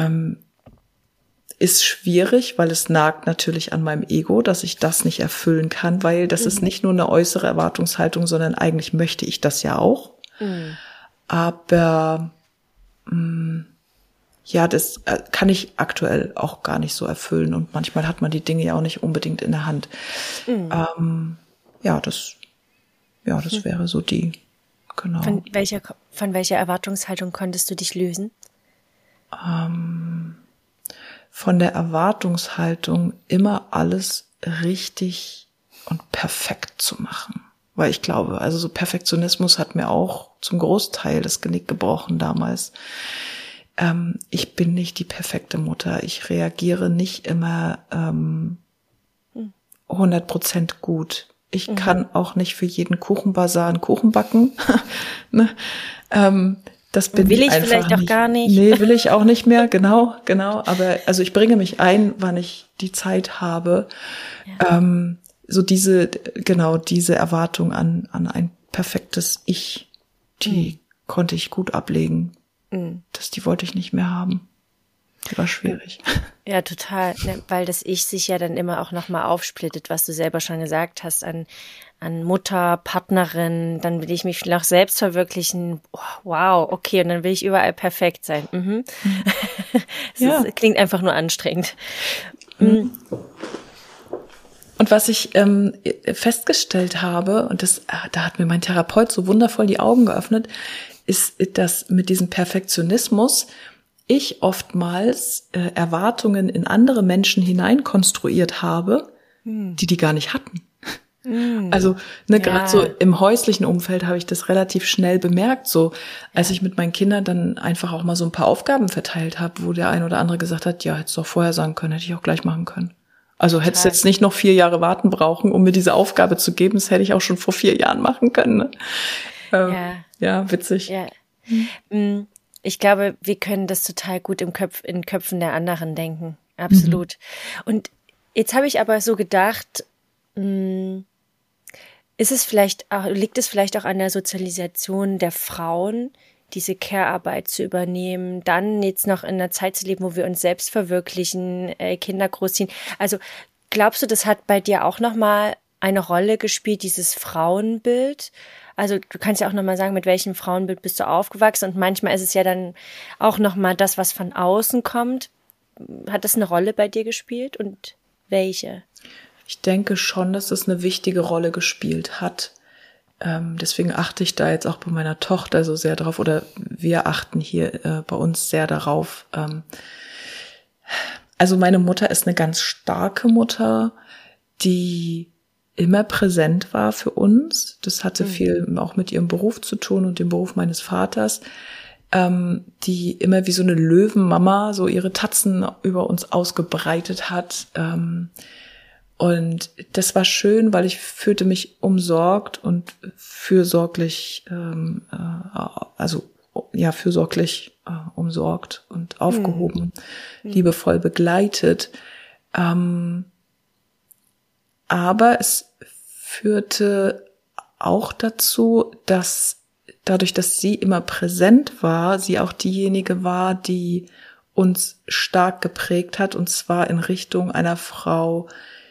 ist schwierig, weil es nagt natürlich an meinem Ego, dass ich das nicht erfüllen kann, weil das ist nicht nur eine äußere Erwartungshaltung, sondern eigentlich möchte ich das ja auch. Aber ja, das kann ich aktuell auch gar nicht so erfüllen, und manchmal hat man die Dinge ja auch nicht unbedingt in der Hand. Das wäre so die, genau. Von welcher Erwartungshaltung konntest du dich lösen? Von der Erwartungshaltung, immer alles richtig und perfekt zu machen. Weil ich glaube, also so Perfektionismus hat mir auch zum Großteil das Genick gebrochen damals. Ich bin nicht die perfekte Mutter. Ich reagiere nicht immer 100% gut. Ich kann auch nicht für jeden Kuchenbazar einen Kuchen backen. Ne? Das bin will ich einfach vielleicht nicht. Auch gar nicht. Nee, will ich auch nicht mehr, genau. Aber also ich bringe mich ein, wann ich die Zeit habe. Ja. So diese Erwartung an ein perfektes Ich, die konnte ich gut ablegen. Die wollte ich nicht mehr haben. Die war schwierig. Ja, total, ne, weil das Ich sich ja dann immer auch nochmal aufsplittet, was du selber schon gesagt hast, an Mutter, Partnerin, dann will ich mich noch selbst verwirklichen. Oh, wow, okay, und dann will ich überall perfekt sein. Mhm. Ja. Klingt einfach nur anstrengend. Und was ich festgestellt habe, und da hat mir mein Therapeut so wundervoll die Augen geöffnet, ist, dass mit diesem Perfektionismus ich oftmals Erwartungen in andere Menschen hineinkonstruiert habe, die gar nicht hatten. Also gerade so im häuslichen Umfeld habe ich das relativ schnell bemerkt, so als ich mit meinen Kindern dann einfach auch mal so ein paar Aufgaben verteilt habe, wo der ein oder andere gesagt hat, ja, hättest du doch vorher sagen können, hätte ich auch gleich machen können. Also hättest du jetzt nicht noch 4 Jahre warten brauchen, um mir diese Aufgabe zu geben, das hätte ich auch schon vor 4 Jahren machen können. Ne? Ja, witzig. Ja. Ich glaube, wir können das total gut in Köpfen der anderen denken. Absolut. Und jetzt habe ich aber so gedacht, liegt es vielleicht auch an der Sozialisation der Frauen, diese Care-Arbeit zu übernehmen, dann jetzt noch in einer Zeit zu leben, wo wir uns selbst verwirklichen, Kinder großziehen. Also glaubst du, das hat bei dir auch nochmal eine Rolle gespielt, dieses Frauenbild? Also du kannst ja auch nochmal sagen, mit welchem Frauenbild bist du aufgewachsen, und manchmal ist es ja dann auch nochmal das, was von außen kommt. Hat das eine Rolle bei dir gespielt, und welche? Ich denke schon, dass es eine wichtige Rolle gespielt hat. Deswegen achte ich da jetzt auch bei meiner Tochter so sehr drauf, oder wir achten hier bei uns sehr darauf. Also meine Mutter ist eine ganz starke Mutter, die immer präsent war für uns. Das hatte viel auch mit ihrem Beruf zu tun und dem Beruf meines Vaters, die immer wie so eine Löwenmama so ihre Tatzen über uns ausgebreitet hat. Und das war schön, weil ich fühlte mich umsorgt und fürsorglich, fürsorglich umsorgt und aufgehoben, liebevoll begleitet. Aber es führte auch dazu, dass dadurch, dass sie immer präsent war, sie auch diejenige war, die uns stark geprägt hat, und zwar in Richtung einer Frau,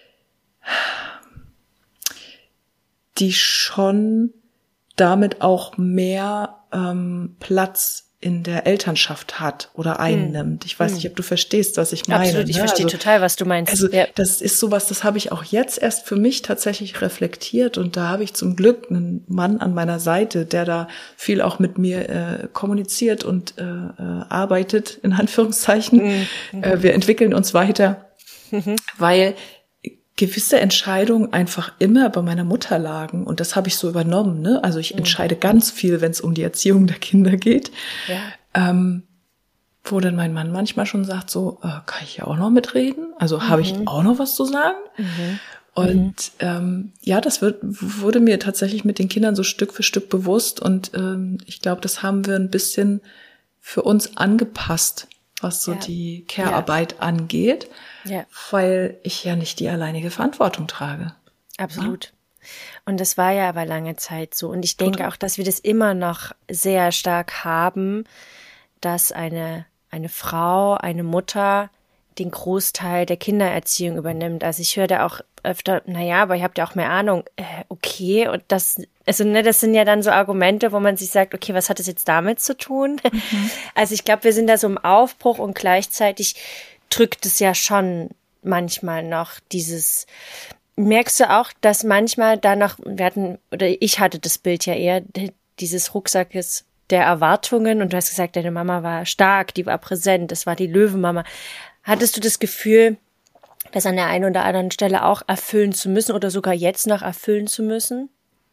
die schon damit auch mehr Platz in der Elternschaft hat oder einnimmt. Ich weiß nicht, ob du verstehst, was ich meine. Absolut, ich verstehe total, was du meinst. Also das ist sowas, das habe ich auch jetzt erst für mich tatsächlich reflektiert, und da habe ich zum Glück einen Mann an meiner Seite, der da viel auch mit mir kommuniziert und arbeitet, in Anführungszeichen. Wir entwickeln uns weiter, weil gewisse Entscheidungen einfach immer bei meiner Mutter lagen, und das habe ich so übernommen. Ne? Also ich entscheide ganz viel, wenn es um die Erziehung der Kinder geht. Ja. Wo dann mein Mann manchmal schon sagt, so, kann ich ja auch noch mitreden? Also habe ich auch noch was zu sagen? Und das wurde mir tatsächlich mit den Kindern so Stück für Stück bewusst, und ich glaube, das haben wir ein bisschen für uns angepasst, was so die Care-Arbeit angeht. Ja. Weil ich ja nicht die alleinige Verantwortung trage. Absolut. Ja? Und das war ja aber lange Zeit so. Und ich denke auch, dass wir das immer noch sehr stark haben, dass eine Frau, eine Mutter den Großteil der Kindererziehung übernimmt. Also ich höre da auch öfter, aber ihr habt ja auch mehr Ahnung. Okay, und das sind ja dann so Argumente, wo man sich sagt, okay, was hat das jetzt damit zu tun? Also ich glaube, wir sind da so im Aufbruch, und gleichzeitig drückt es ja schon manchmal noch dieses, merkst du auch, dass manchmal danach, ich hatte das Bild ja eher, dieses Rucksackes der Erwartungen, und du hast gesagt, deine Mama war stark, die war präsent, das war die Löwenmama. Hattest du das Gefühl, das an der einen oder anderen Stelle auch erfüllen zu müssen oder sogar jetzt noch erfüllen zu müssen?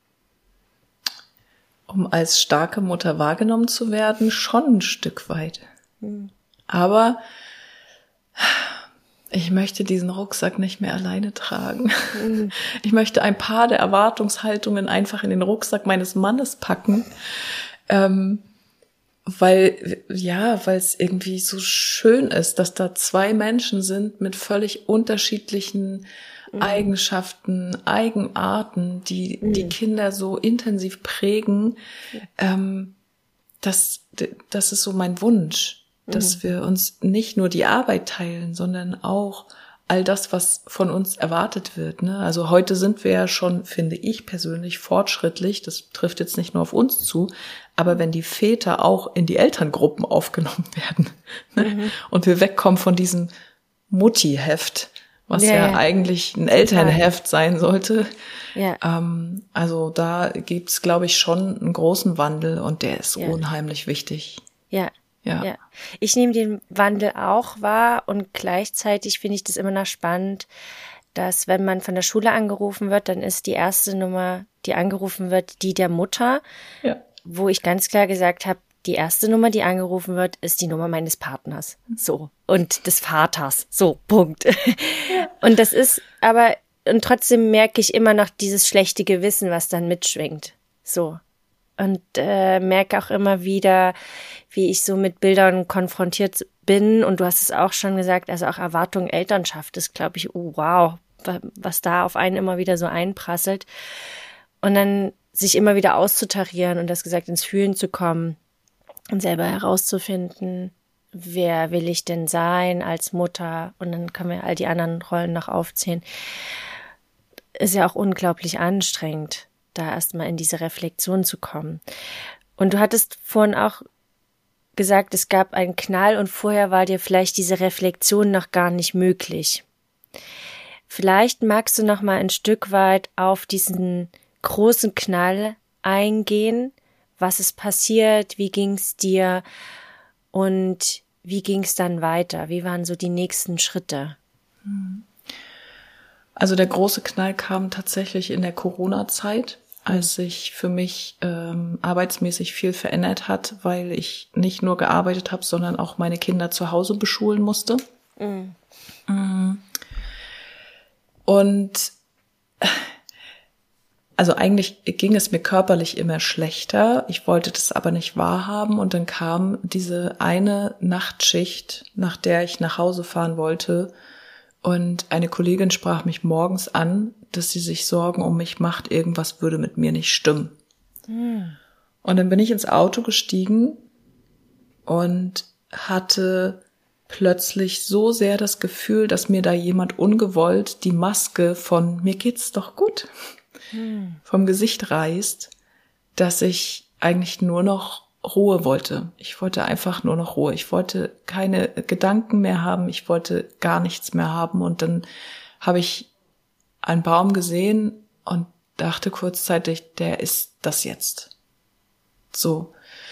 Um als starke Mutter wahrgenommen zu werden, schon ein Stück weit. Aber ich möchte diesen Rucksack nicht mehr alleine tragen. Ich möchte ein paar der Erwartungshaltungen einfach in den Rucksack meines Mannes packen, weil es irgendwie so schön ist, dass da 2 Menschen sind mit völlig unterschiedlichen Eigenschaften, Eigenarten, die die Kinder so intensiv prägen. Das ist so mein Wunsch. dass wir uns nicht nur die Arbeit teilen, sondern auch all das, was von uns erwartet wird. Ne? Also heute sind wir ja schon, finde ich persönlich, fortschrittlich. Das trifft jetzt nicht nur auf uns zu, aber wenn die Väter auch in die Elterngruppen aufgenommen werden, ne? Und wir wegkommen von diesem Mutti-Heft, was ja eigentlich ein Elternheft sein sollte. Ja. Also da gibt's, glaube ich, schon einen großen Wandel und der ist unheimlich wichtig. Ja. Ich nehme den Wandel auch wahr und gleichzeitig finde ich das immer noch spannend, dass wenn man von der Schule angerufen wird, dann ist die erste Nummer, die angerufen wird, die der Mutter, wo ich ganz klar gesagt habe, die erste Nummer, die angerufen wird, ist die Nummer meines Partners. So. Und des Vaters. So, Punkt. Ja. Und das ist aber, und trotzdem merke ich immer noch dieses schlechte Gewissen, was dann mitschwingt. So. Und merke auch immer wieder, wie ich so mit Bildern konfrontiert bin. Und du hast es auch schon gesagt, also auch Erwartung Elternschaft ist, glaube ich, oh wow, was da auf einen immer wieder so einprasselt. Und dann sich immer wieder auszutarieren und das gesagt ins Fühlen zu kommen und selber herauszufinden, wer will ich denn sein als Mutter? Und dann können wir all die anderen Rollen noch aufzählen. Ist ja auch unglaublich anstrengend, da erstmal in diese Reflexion zu kommen. Und du hattest vorhin auch gesagt, es gab einen Knall und vorher war dir vielleicht diese Reflexion noch gar nicht möglich. Vielleicht magst du noch mal ein Stück weit auf diesen großen Knall eingehen. Was ist passiert? Wie ging's dir? Und wie ging's dann weiter? Wie waren so die nächsten Schritte? Also der große Knall kam tatsächlich in der Corona-Zeit, als sich für mich arbeitsmäßig viel verändert hat, weil ich nicht nur gearbeitet habe, sondern auch meine Kinder zu Hause beschulen musste. Und also eigentlich ging es mir körperlich immer schlechter. Ich wollte das aber nicht wahrhaben. Und dann kam diese eine Nachtschicht, nach der ich nach Hause fahren wollte. Und eine Kollegin sprach mich morgens an, dass sie sich Sorgen um mich macht. Irgendwas würde mit mir nicht stimmen. Und dann bin ich ins Auto gestiegen und hatte plötzlich so sehr das Gefühl, dass mir da jemand ungewollt die Maske von mir geht's doch gut vom Gesicht reißt, dass ich eigentlich nur noch Ruhe wollte. Ich wollte einfach nur noch Ruhe. Ich wollte keine Gedanken mehr haben. Ich wollte gar nichts mehr haben. Und dann habe ich einen Baum gesehen und dachte kurzzeitig, der ist das jetzt. So.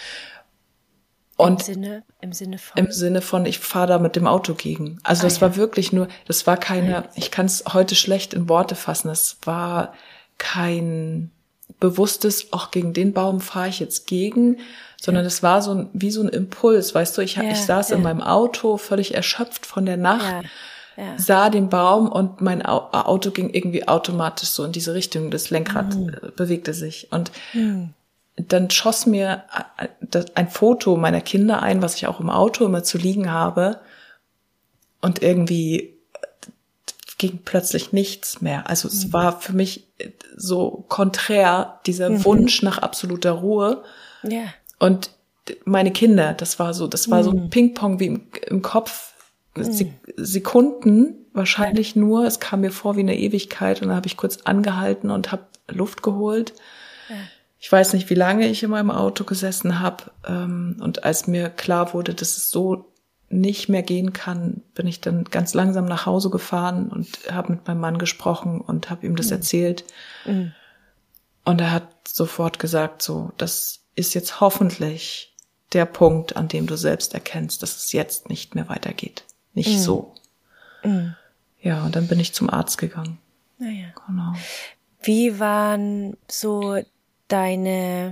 Und im Sinne von, ich fahre da mit dem Auto gegen. Also das war wirklich nur, das war keine, ich kann es heute schlecht in Worte fassen, es war kein bewusstes, auch gegen den Baum fahre ich jetzt gegen, sondern es war so wie so ein Impuls, weißt du, ich saß in meinem Auto, völlig erschöpft von der Nacht, sah den Baum und mein Auto ging irgendwie automatisch so in diese Richtung, das Lenkrad bewegte sich und dann schoss mir ein Foto meiner Kinder ein, was ich auch im Auto immer zu liegen habe und irgendwie ging plötzlich nichts mehr. Also es war für mich so konträr, dieser Wunsch nach absoluter Ruhe. Ja. Und meine Kinder, das war so ein Ping-Pong wie im Kopf. Sekunden wahrscheinlich nur. Es kam mir vor wie eine Ewigkeit und dann habe ich kurz angehalten und habe Luft geholt. Ja. Ich weiß nicht, wie lange ich in meinem Auto gesessen habe. Und als mir klar wurde, dass es so nicht mehr gehen kann, bin ich dann ganz langsam nach Hause gefahren und habe mit meinem Mann gesprochen und habe ihm das erzählt. Und er hat sofort gesagt, so, das ist jetzt hoffentlich der Punkt, an dem du selbst erkennst, dass es jetzt nicht mehr weitergeht. Nicht so. Ja, und dann bin ich zum Arzt gegangen. Naja. Genau. Wie waren so du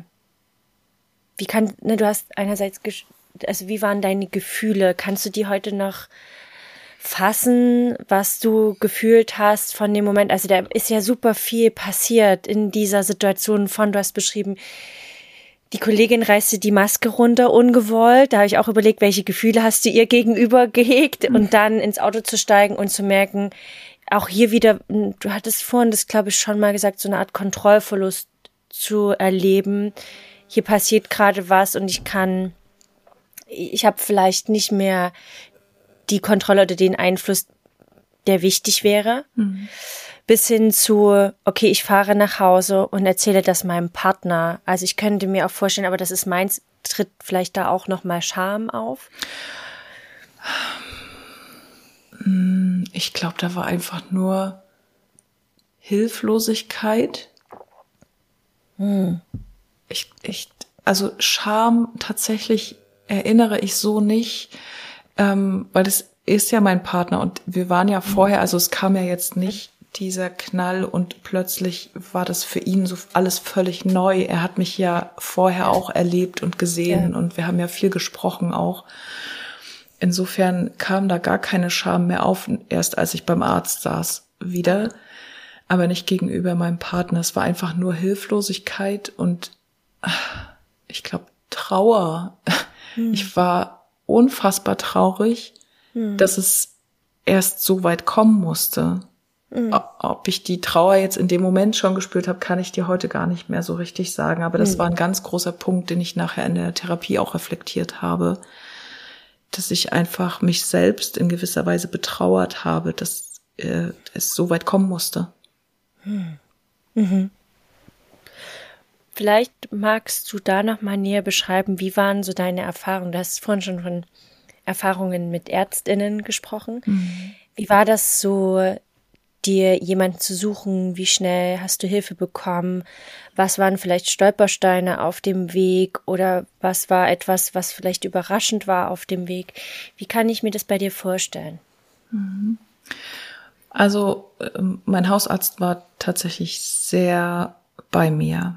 hast einerseits also wie waren deine Gefühle? Kannst du die heute noch fassen, was du gefühlt hast von dem Moment? Also da ist ja super viel passiert in dieser Situation du hast beschrieben, die Kollegin reißt die Maske runter, ungewollt. Da habe ich auch überlegt, welche Gefühle hast du ihr gegenüber gehegt und dann ins Auto zu steigen und zu merken, auch hier wieder, du hattest vorhin das, glaube ich, schon mal gesagt, so eine Art Kontrollverlust zu erleben. Hier passiert gerade was und ich kann ich habe vielleicht nicht mehr die Kontrolle oder den Einfluss, der wichtig wäre, bis hin zu, okay, ich fahre nach Hause und erzähle das meinem Partner. Also ich könnte mir auch vorstellen, aber das ist meins, tritt vielleicht da auch nochmal Scham auf? Ich glaube, da war einfach nur Hilflosigkeit. Also Scham tatsächlich erinnere ich so nicht, weil das ist ja mein Partner und wir waren ja vorher, also es kam ja jetzt nicht dieser Knall und plötzlich war das für ihn so alles völlig neu. Er hat mich ja vorher auch erlebt und gesehen und wir haben ja viel gesprochen auch. Insofern kam da gar keine Scham mehr auf, erst als ich beim Arzt saß wieder, aber nicht gegenüber meinem Partner. Es war einfach nur Hilflosigkeit und ich glaube Trauer. Ich war unfassbar traurig, dass es erst so weit kommen musste. Ob ich die Trauer jetzt in dem Moment schon gespürt habe, kann ich dir heute gar nicht mehr so richtig sagen. Aber das war ein ganz großer Punkt, den ich nachher in der Therapie auch reflektiert habe, dass ich einfach mich selbst in gewisser Weise betrauert habe, dass es so weit kommen musste. Vielleicht magst du da noch mal näher beschreiben, wie waren so deine Erfahrungen? Du hast vorhin schon von Erfahrungen mit ÄrztInnen gesprochen. Wie war das so, dir jemanden zu suchen? Wie schnell hast du Hilfe bekommen? Was waren vielleicht Stolpersteine auf dem Weg? Oder was war etwas, was vielleicht überraschend war auf dem Weg? Wie kann ich mir das bei dir vorstellen? Also mein Hausarzt war tatsächlich sehr bei mir.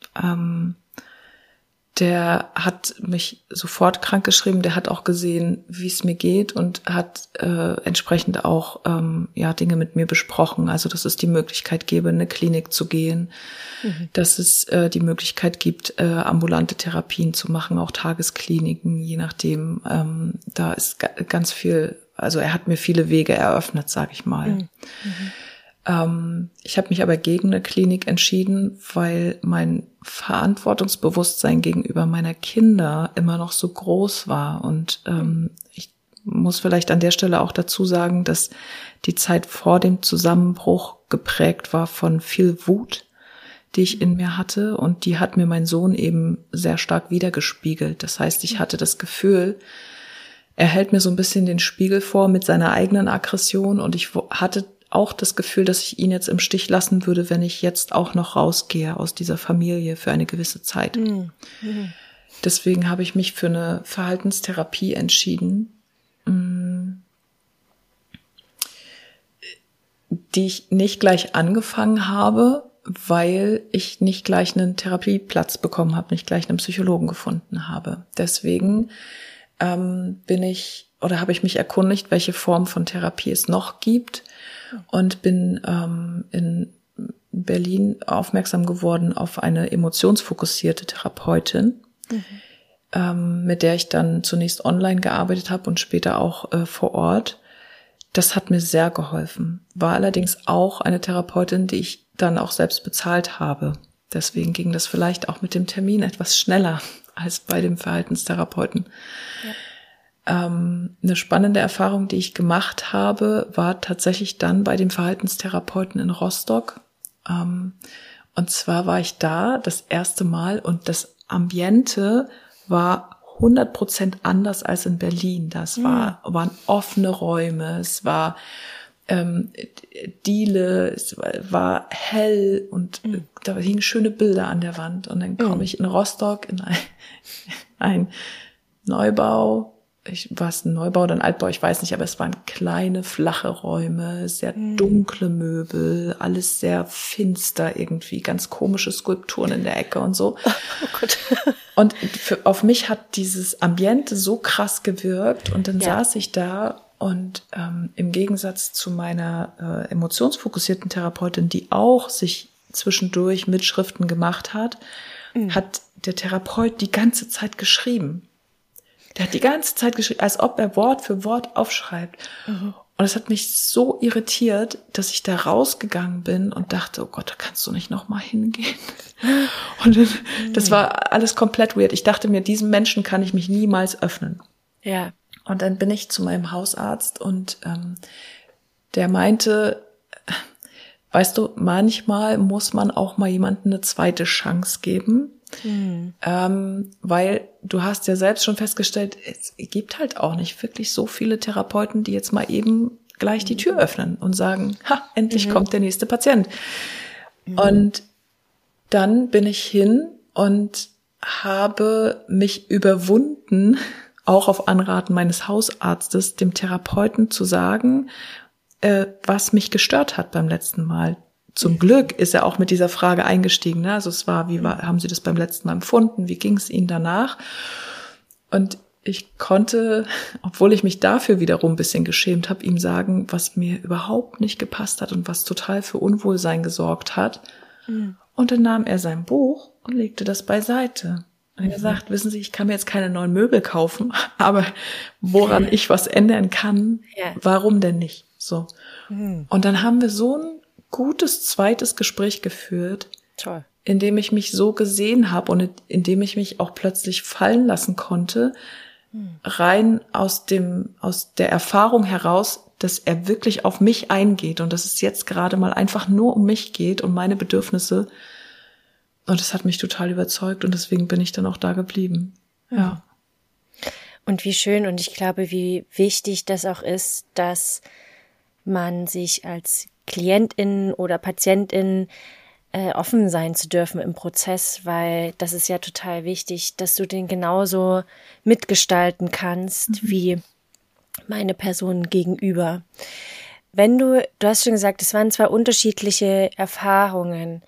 Der hat mich sofort krankgeschrieben, der hat auch gesehen, wie es mir geht und hat entsprechend auch Dinge mit mir besprochen. Also dass es die Möglichkeit gäbe, in eine Klinik zu gehen, dass es die Möglichkeit gibt, ambulante Therapien zu machen, auch Tageskliniken, je nachdem. Da ist ganz viel, also er hat mir viele Wege eröffnet, sag ich mal. Ich habe mich aber gegen eine Klinik entschieden, weil mein Verantwortungsbewusstsein gegenüber meiner Kinder immer noch so groß war. Und ich muss vielleicht an der Stelle auch dazu sagen, dass die Zeit vor dem Zusammenbruch geprägt war von viel Wut, die ich in mir hatte. Und die hat mir mein Sohn eben sehr stark wiedergespiegelt. Das heißt, ich hatte das Gefühl, er hält mir so ein bisschen den Spiegel vor mit seiner eigenen Aggression. Und ich hatte auch das Gefühl, dass ich ihn jetzt im Stich lassen würde, wenn ich jetzt auch noch rausgehe aus dieser Familie für eine gewisse Zeit. Deswegen habe ich mich für eine Verhaltenstherapie entschieden, die ich nicht gleich angefangen habe, weil ich nicht gleich einen Therapieplatz bekommen habe, nicht gleich einen Psychologen gefunden habe. Deswegen habe ich mich erkundigt, welche Form von Therapie es noch gibt. Und bin in Berlin aufmerksam geworden auf eine emotionsfokussierte Therapeutin, mit der ich dann zunächst online gearbeitet habe und später auch vor Ort. Das hat mir sehr geholfen. War allerdings auch eine Therapeutin, die ich dann auch selbst bezahlt habe. Deswegen ging das vielleicht auch mit dem Termin etwas schneller als bei dem Verhaltenstherapeuten. Ja. Eine spannende Erfahrung, die ich gemacht habe, war tatsächlich dann bei dem Verhaltenstherapeuten in Rostock. Und zwar war ich da das erste Mal und das Ambiente war 100% anders als in Berlin. Das waren offene Räume, es war Diele, es war hell und da hingen schöne Bilder an der Wand. Und dann komme ich in Rostock in ein Neubau. War es ein Neubau oder ein Altbau, ich weiß nicht, aber es waren kleine, flache Räume, sehr dunkle Möbel, alles sehr finster irgendwie, ganz komische Skulpturen in der Ecke und so. Oh Gott. Und auf mich hat dieses Ambiente so krass gewirkt und dann saß ich da und im Gegensatz zu meiner emotionsfokussierten Therapeutin, die auch sich zwischendurch Mitschriften gemacht hat, hat der Therapeut die ganze Zeit geschrieben. Der hat die ganze Zeit geschrieben, als ob er Wort für Wort aufschreibt. Und es hat mich so irritiert, dass ich da rausgegangen bin und dachte, oh Gott, da kannst du nicht nochmal hingehen. Und das war alles komplett weird. Ich dachte mir, diesem Menschen kann ich mich niemals öffnen. Ja. Und dann bin ich zu meinem Hausarzt und der meinte, weißt du, manchmal muss man auch mal jemandem eine zweite Chance geben. Weil du hast ja selbst schon festgestellt, es gibt halt auch nicht wirklich so viele Therapeuten, die jetzt mal eben gleich die Tür öffnen und sagen, endlich kommt der nächste Patient. Und dann bin ich hin und habe mich überwunden, auch auf Anraten meines Hausarztes, dem Therapeuten zu sagen, was mich gestört hat beim letzten Mal. Zum Glück ist er auch mit dieser Frage eingestiegen. Ne? Also es war, haben Sie das beim letzten Mal empfunden? Wie ging es Ihnen danach? Und ich konnte, obwohl ich mich dafür wiederum ein bisschen geschämt habe, ihm sagen, was mir überhaupt nicht gepasst hat und was total für Unwohlsein gesorgt hat. Und dann nahm er sein Buch und legte das beiseite. Und er gesagt, wissen Sie, ich kann mir jetzt keine neuen Möbel kaufen, aber woran ich was ändern kann, warum denn nicht? So. Und dann haben wir so ein gutes zweites Gespräch geführt, Toll. In dem ich mich so gesehen habe und in dem ich mich auch plötzlich fallen lassen konnte, rein aus der Erfahrung heraus, dass er wirklich auf mich eingeht und dass es jetzt gerade mal einfach nur um mich geht, um meine Bedürfnisse. Und das hat mich total überzeugt und deswegen bin ich dann auch da geblieben. Ja. Und wie schön und ich glaube, wie wichtig das auch ist, dass man sich als KlientInnen oder PatientInnen offen sein zu dürfen im Prozess, weil das ist ja total wichtig, dass du den genauso mitgestalten kannst wie meine Person gegenüber. Du hast schon gesagt, es waren zwei unterschiedliche Erfahrungen.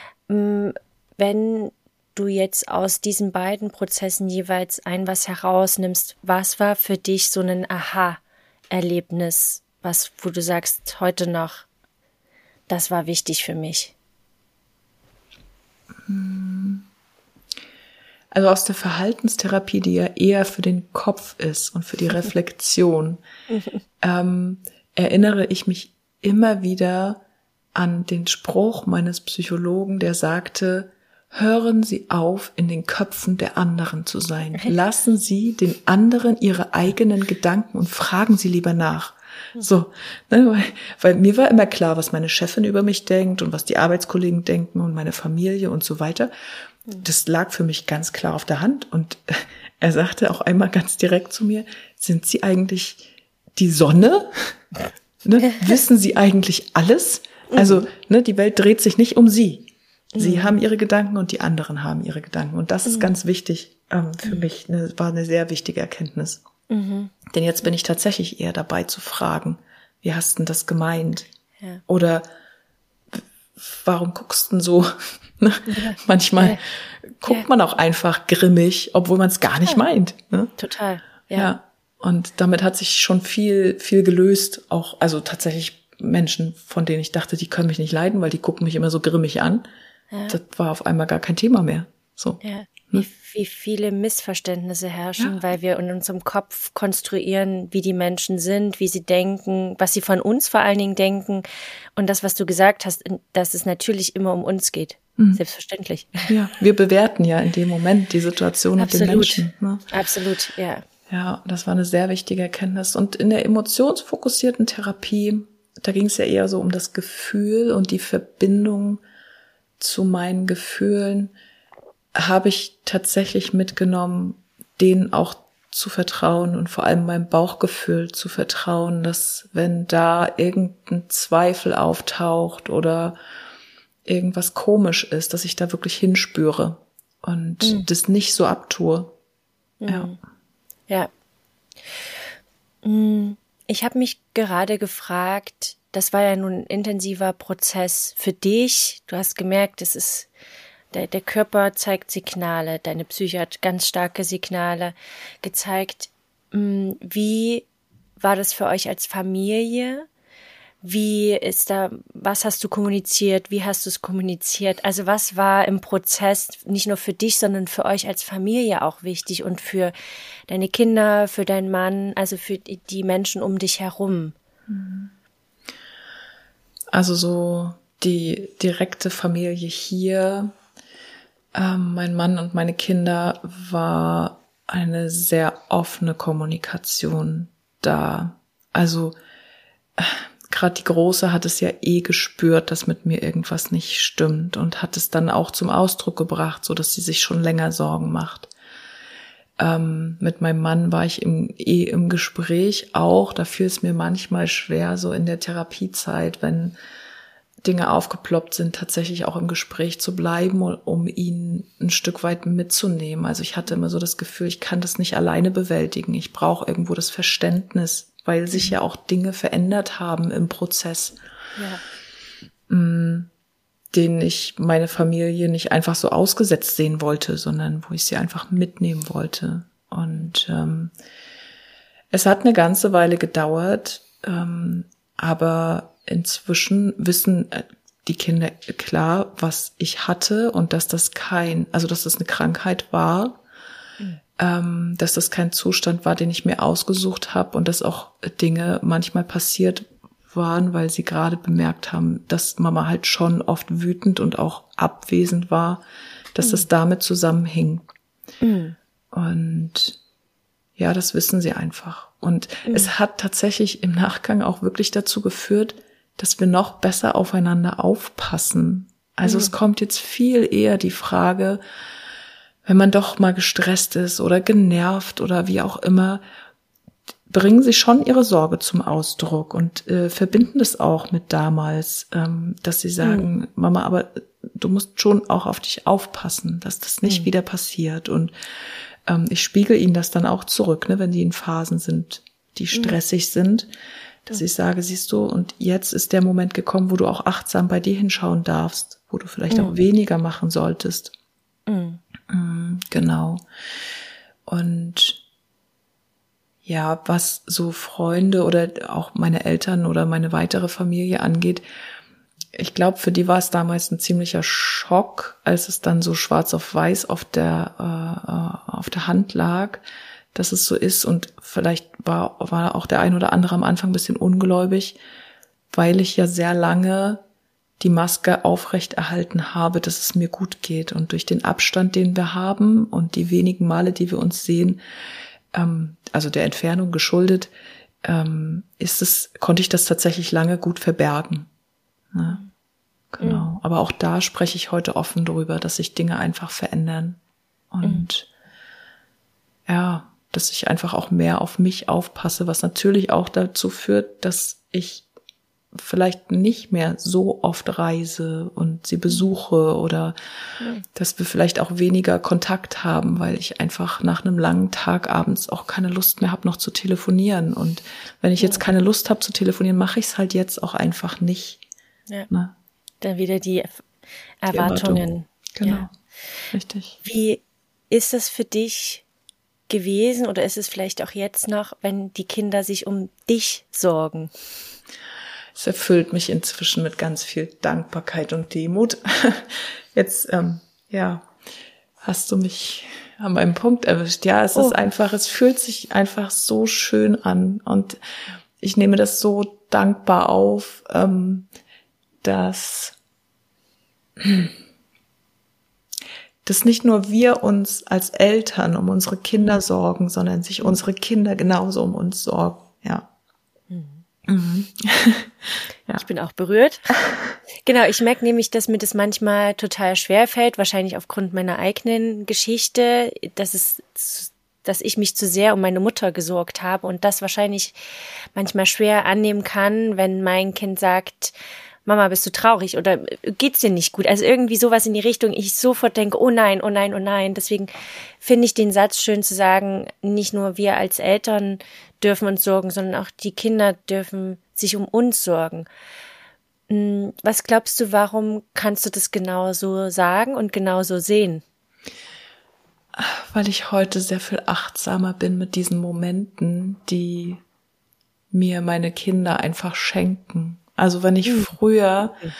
Wenn du jetzt aus diesen beiden Prozessen jeweils was herausnimmst, was war für dich so ein Aha-Erlebnis, wo du sagst, heute noch, das war wichtig für mich? Also aus der Verhaltenstherapie, die ja eher für den Kopf ist und für die Reflexion, erinnere ich mich immer wieder an den Spruch meines Psychologen, der sagte, hören Sie auf, in den Köpfen der anderen zu sein. Lassen Sie den anderen ihre eigenen Gedanken und fragen Sie lieber nach. So, ne, weil mir war immer klar, was meine Chefin über mich denkt und was die Arbeitskollegen denken und meine Familie und so weiter. Das lag für mich ganz klar auf der Hand und er sagte auch einmal ganz direkt zu mir, sind Sie eigentlich die Sonne? Ne? Wissen Sie eigentlich alles? Also, ne, die Welt dreht sich nicht um Sie. Sie haben Ihre Gedanken und die anderen haben ihre Gedanken. Und das ist ganz wichtig für mich. War eine sehr wichtige Erkenntnis. Denn jetzt bin ich tatsächlich eher dabei zu fragen, wie hast denn das gemeint? Ja. Oder warum guckst du denn so? Manchmal guckt man auch einfach grimmig, obwohl man es gar nicht meint. Ne? Total. Ja. Und damit hat sich schon viel gelöst. Auch, also tatsächlich Menschen, von denen ich dachte, die können mich nicht leiden, weil die gucken mich immer so grimmig an. Ja. Das war auf einmal gar kein Thema mehr. So. Ja. Wie viele Missverständnisse herrschen, weil wir in unserem Kopf konstruieren, wie die Menschen sind, wie sie denken, was sie von uns vor allen Dingen denken. Und das, was du gesagt hast, dass es natürlich immer um uns geht. Selbstverständlich. Ja, wir bewerten ja in dem Moment die Situation und den Menschen. Ne? Absolut, ja. Ja, das war eine sehr wichtige Erkenntnis. Und in der emotionsfokussierten Therapie, da ging es ja eher so um das Gefühl und die Verbindung zu meinen Gefühlen, habe ich tatsächlich mitgenommen, denen auch zu vertrauen und vor allem meinem Bauchgefühl zu vertrauen, dass wenn da irgendein Zweifel auftaucht oder irgendwas komisch ist, dass ich da wirklich hinspüre und das nicht so abtue. Ja. Ich habe mich gerade gefragt, das war ja nun ein intensiver Prozess für dich. Du hast gemerkt, es ist der Körper zeigt Signale, deine Psyche hat ganz starke Signale gezeigt. Wie war das für euch als Familie? Was hast du kommuniziert? Wie hast du es kommuniziert? Also was war im Prozess nicht nur für dich, sondern für euch als Familie auch wichtig und für deine Kinder, für deinen Mann, also für die Menschen um dich herum? Also so die direkte Familie hier, mein Mann und meine Kinder, war eine sehr offene Kommunikation da. Also gerade die Große hat es ja gespürt, dass mit mir irgendwas nicht stimmt und hat es dann auch zum Ausdruck gebracht, so dass sie sich schon länger Sorgen macht. Mit meinem Mann war ich im Gespräch auch. Da fiel es mir manchmal schwer, so in der Therapiezeit, wenn Dinge aufgeploppt sind, tatsächlich auch im Gespräch zu bleiben, um ihn ein Stück weit mitzunehmen. Also ich hatte immer so das Gefühl, ich kann das nicht alleine bewältigen. Ich brauche irgendwo das Verständnis, weil sich ja auch Dinge verändert haben im Prozess, denen ich meine Familie nicht einfach so ausgesetzt sehen wollte, sondern wo ich sie einfach mitnehmen wollte. Und es hat eine ganze Weile gedauert, aber inzwischen wissen die Kinder klar, was ich hatte und dass das dass das eine Krankheit war, dass das kein Zustand war, den ich mir ausgesucht habe und dass auch Dinge manchmal passiert waren, weil sie gerade bemerkt haben, dass Mama halt schon oft wütend und auch abwesend war, dass das damit zusammenhing. Und ja, das wissen sie einfach. Und es hat tatsächlich im Nachgang auch wirklich dazu geführt, dass wir noch besser aufeinander aufpassen. Also es kommt jetzt viel eher die Frage, wenn man doch mal gestresst ist oder genervt oder wie auch immer, bringen sie schon ihre Sorge zum Ausdruck und verbinden das auch mit damals, dass sie sagen, Mama, aber du musst schon auch auf dich aufpassen, dass das nicht wieder passiert. Und ich spiegel ihnen das dann auch zurück, ne, wenn die in Phasen sind, die stressig sind, dass ich sage, siehst du, und jetzt ist der Moment gekommen, wo du auch achtsam bei dir hinschauen darfst, wo du vielleicht auch weniger machen solltest. Genau. Und ja, was so Freunde oder auch meine Eltern oder meine weitere Familie angeht, ich glaube, für die war es damals ein ziemlicher Schock, als es dann so schwarz auf weiß auf der Hand lag, dass es so ist. Und vielleicht war auch der ein oder andere am Anfang ein bisschen ungläubig, weil ich ja sehr lange die Maske aufrechterhalten habe, dass es mir gut geht. Und durch den Abstand, den wir haben und die wenigen Male, die wir uns sehen, also der Entfernung geschuldet, konnte ich das tatsächlich lange gut verbergen. Ja, genau. Aber auch da spreche ich heute offen drüber, dass sich Dinge einfach verändern und ja, dass ich einfach auch mehr auf mich aufpasse, was natürlich auch dazu führt, dass ich vielleicht nicht mehr so oft reise und sie besuche oder dass wir vielleicht auch weniger Kontakt haben, weil ich einfach nach einem langen Tag abends auch keine Lust mehr habe, noch zu telefonieren. Und wenn ich jetzt keine Lust habe zu telefonieren, mache ich es halt jetzt auch einfach nicht. Ja. Ne? Dann wieder die Erwartungen. Genau, ja. Richtig. Wie ist es für dich gewesen oder ist es vielleicht auch jetzt noch, wenn die Kinder sich um dich sorgen? Es erfüllt mich inzwischen mit ganz viel Dankbarkeit und Demut. Jetzt, hast du mich an meinem Punkt erwischt. Ja, es ist einfach, es fühlt sich einfach so schön an und ich nehme das so dankbar auf, dass nicht nur wir uns als Eltern um unsere Kinder sorgen, sondern sich unsere Kinder genauso um uns sorgen. Ja. Ja. Ich bin auch berührt. Genau, ich merke nämlich, dass mir das manchmal total schwer fällt, wahrscheinlich aufgrund meiner eigenen Geschichte, dass ich mich zu sehr um meine Mutter gesorgt habe und das wahrscheinlich manchmal schwer annehmen kann, wenn mein Kind sagt, Mama, bist du traurig oder geht's dir nicht gut? Also irgendwie sowas in die Richtung, ich sofort denke, oh nein, oh nein, oh nein. Deswegen finde ich den Satz schön zu sagen, nicht nur wir als Eltern dürfen uns sorgen, sondern auch die Kinder dürfen sich um uns sorgen. Was glaubst du, warum kannst du das genauso sagen und genauso sehen? Weil ich heute sehr viel achtsamer bin mit diesen Momenten, die mir meine Kinder einfach schenken. Also wenn ich früher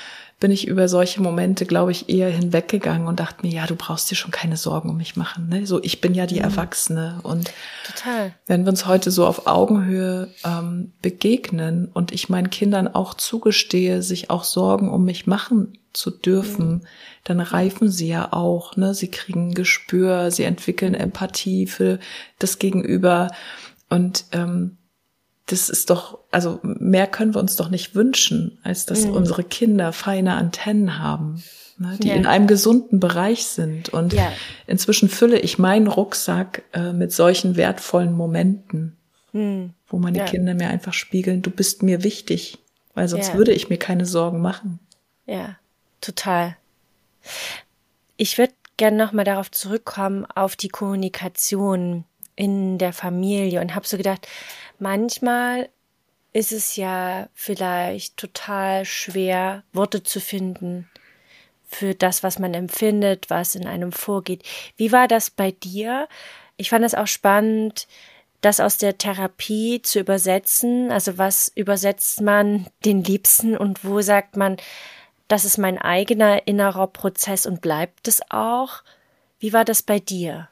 bin ich über solche Momente, glaube ich, eher hinweggegangen und dachte mir, ja, du brauchst dir schon keine Sorgen um mich machen. Ne? So, ich bin ja die Erwachsene. Und total. wenn wir uns heute so auf Augenhöhe begegnen und ich meinen Kindern auch zugestehe, sich auch Sorgen um mich machen zu dürfen, dann reifen sie ja auch. Ne? Sie kriegen ein Gespür, sie entwickeln Empathie für das Gegenüber. Und das ist doch, also mehr können wir uns doch nicht wünschen, als dass unsere Kinder feine Antennen haben, ne, die in einem gesunden Bereich sind. Und inzwischen fülle ich meinen Rucksack mit solchen wertvollen Momenten, wo meine Kinder mir einfach spiegeln, du bist mir wichtig, weil sonst würde ich mir keine Sorgen machen. Ja, total. Ich würde gerne nochmal darauf zurückkommen, auf die Kommunikation in der Familie und habe so gedacht, manchmal ist es ja vielleicht total schwer, Worte zu finden für das, was man empfindet, was in einem vorgeht. Wie war das bei dir? Ich fand es auch spannend, das aus der Therapie zu übersetzen. Also was übersetzt man den Liebsten und wo sagt man, das ist mein eigener innerer Prozess und bleibt es auch? Wie war das bei dir?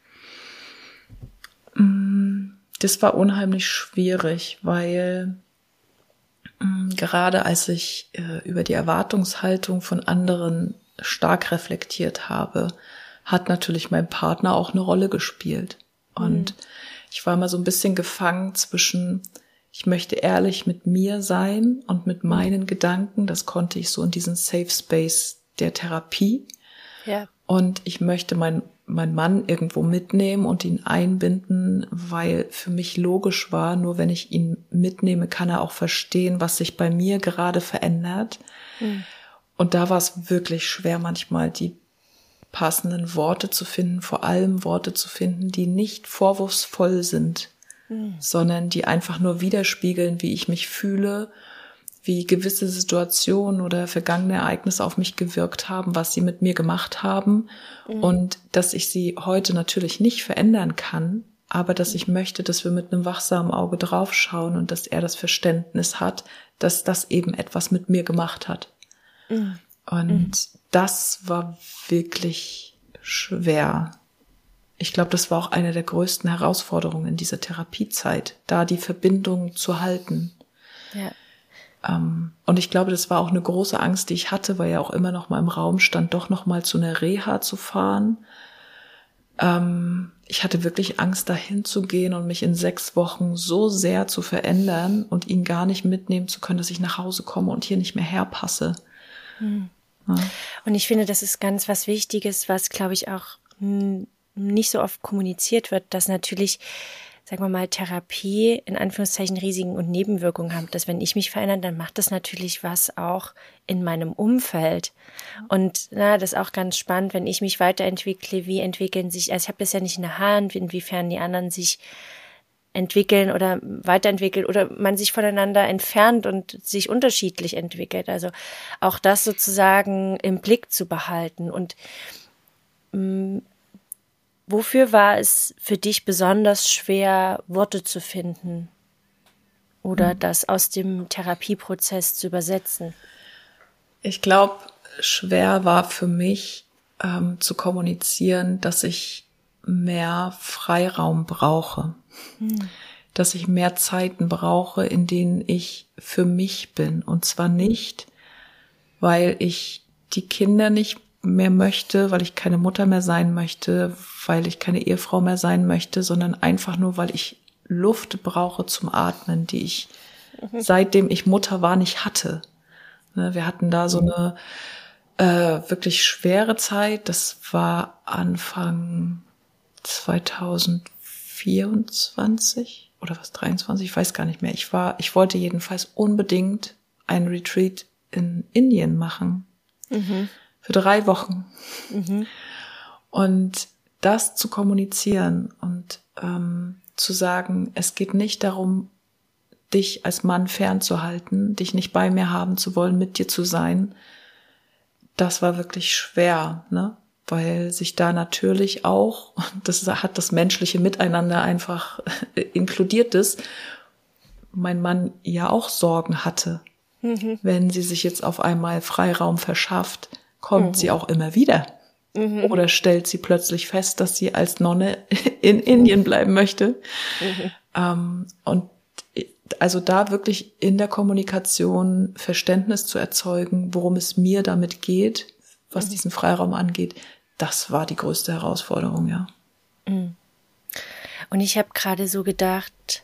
Das war unheimlich schwierig, weil gerade als ich über die Erwartungshaltung von anderen stark reflektiert habe, hat natürlich mein Partner auch eine Rolle gespielt. Und ich war mal so ein bisschen gefangen zwischen, ich möchte ehrlich mit mir sein und mit meinen Gedanken. Das konnte ich so in diesen Safe Space der Therapie. Ja. Und ich möchte meinen Mann irgendwo mitnehmen und ihn einbinden, weil für mich logisch war, nur wenn ich ihn mitnehme, kann er auch verstehen, was sich bei mir gerade verändert. Und da war es wirklich schwer, manchmal die passenden Worte zu finden, vor allem Worte zu finden, die nicht vorwurfsvoll sind, sondern die einfach nur widerspiegeln, wie ich mich fühle, wie gewisse Situationen oder vergangene Ereignisse auf mich gewirkt haben, was sie mit mir gemacht haben und dass ich sie heute natürlich nicht verändern kann, aber dass ich möchte, dass wir mit einem wachsamen Auge draufschauen und dass er das Verständnis hat, dass das eben etwas mit mir gemacht hat. Und das war wirklich schwer. Ich glaube, das war auch eine der größten Herausforderungen in dieser Therapiezeit, da die Verbindung zu halten. Ja. Und ich glaube, das war auch eine große Angst, die ich hatte, weil ja auch immer noch mal im Raum stand, doch noch mal zu einer Reha zu fahren. Ich hatte wirklich Angst, dahin zu gehen und mich in 6 Wochen so sehr zu verändern und ihn gar nicht mitnehmen zu können, dass ich nach Hause komme und hier nicht mehr herpasse. Ja. Und ich finde, das ist ganz was Wichtiges, was, glaube ich, auch nicht so oft kommuniziert wird, dass natürlich, sagen wir mal, Therapie in Anführungszeichen Risiken und Nebenwirkungen hat. Dass wenn ich mich verändere, dann macht das natürlich was auch in meinem Umfeld. Und das ist auch ganz spannend, wenn ich mich weiterentwickle, wie entwickeln sich, also ich habe das ja nicht in der Hand, inwiefern die anderen sich entwickeln oder weiterentwickeln oder man sich voneinander entfernt und sich unterschiedlich entwickelt. Also auch das sozusagen im Blick zu behalten. Und wofür war es für dich besonders schwer, Worte zu finden oder das aus dem Therapieprozess zu übersetzen? Ich glaube, schwer war für mich zu kommunizieren, dass ich mehr Freiraum brauche, dass ich mehr Zeiten brauche, in denen ich für mich bin. Und zwar nicht, weil ich die Kinder nicht mehr möchte, weil ich keine Mutter mehr sein möchte, weil ich keine Ehefrau mehr sein möchte, sondern einfach nur, weil ich Luft brauche zum Atmen, die ich seitdem ich Mutter war nicht hatte. Wir hatten da so eine wirklich schwere Zeit. Das war Anfang 2024 oder was, 23, ich weiß gar nicht mehr. Ich wollte jedenfalls unbedingt einen Retreat in Indien machen. Für 3 Wochen. Und das zu kommunizieren und zu sagen, es geht nicht darum, dich als Mann fernzuhalten, dich nicht bei mir haben zu wollen, mit dir zu sein, das war wirklich schwer, ne? Weil sich da natürlich auch, das hat das menschliche Miteinander einfach inkludiert ist, mein Mann ja auch Sorgen hatte. Wenn sie sich jetzt auf einmal Freiraum verschafft, kommt sie auch immer wieder. Oder stellt sie plötzlich fest, dass sie als Nonne in Indien bleiben möchte. Und also da wirklich in der Kommunikation Verständnis zu erzeugen, worum es mir damit geht, was diesen Freiraum angeht, das war die größte Herausforderung, ja. Und ich habe gerade so gedacht,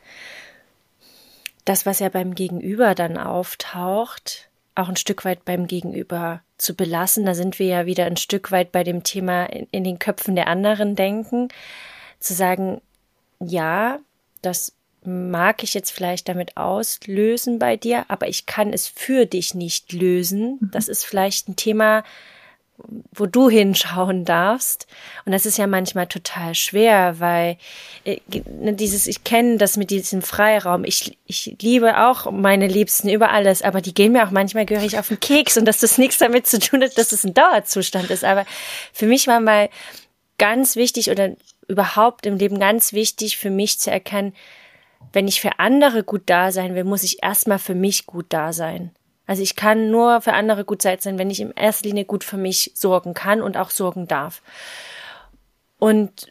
das, was ja beim Gegenüber dann auftaucht, auch ein Stück weit beim Gegenüber zu belassen. Da sind wir ja wieder ein Stück weit bei dem Thema in den Köpfen der anderen denken. Zu sagen, ja, das mag ich jetzt vielleicht damit auslösen bei dir, aber ich kann es für dich nicht lösen. Das ist vielleicht ein Thema, wo du hinschauen darfst. Und das ist ja manchmal total schwer, weil ich kenne das mit diesem Freiraum. Ich liebe auch meine Liebsten über alles, aber die gehen mir auch manchmal gehörig auf den Keks und dass das nichts damit zu tun hat, dass es ein Dauerzustand ist. Aber für mich war mal ganz wichtig oder überhaupt im Leben ganz wichtig für mich zu erkennen, wenn ich für andere gut da sein will, muss ich erstmal für mich gut da sein. Also ich kann nur für andere gut sein, wenn ich in erster Linie gut für mich sorgen kann und auch sorgen darf. Und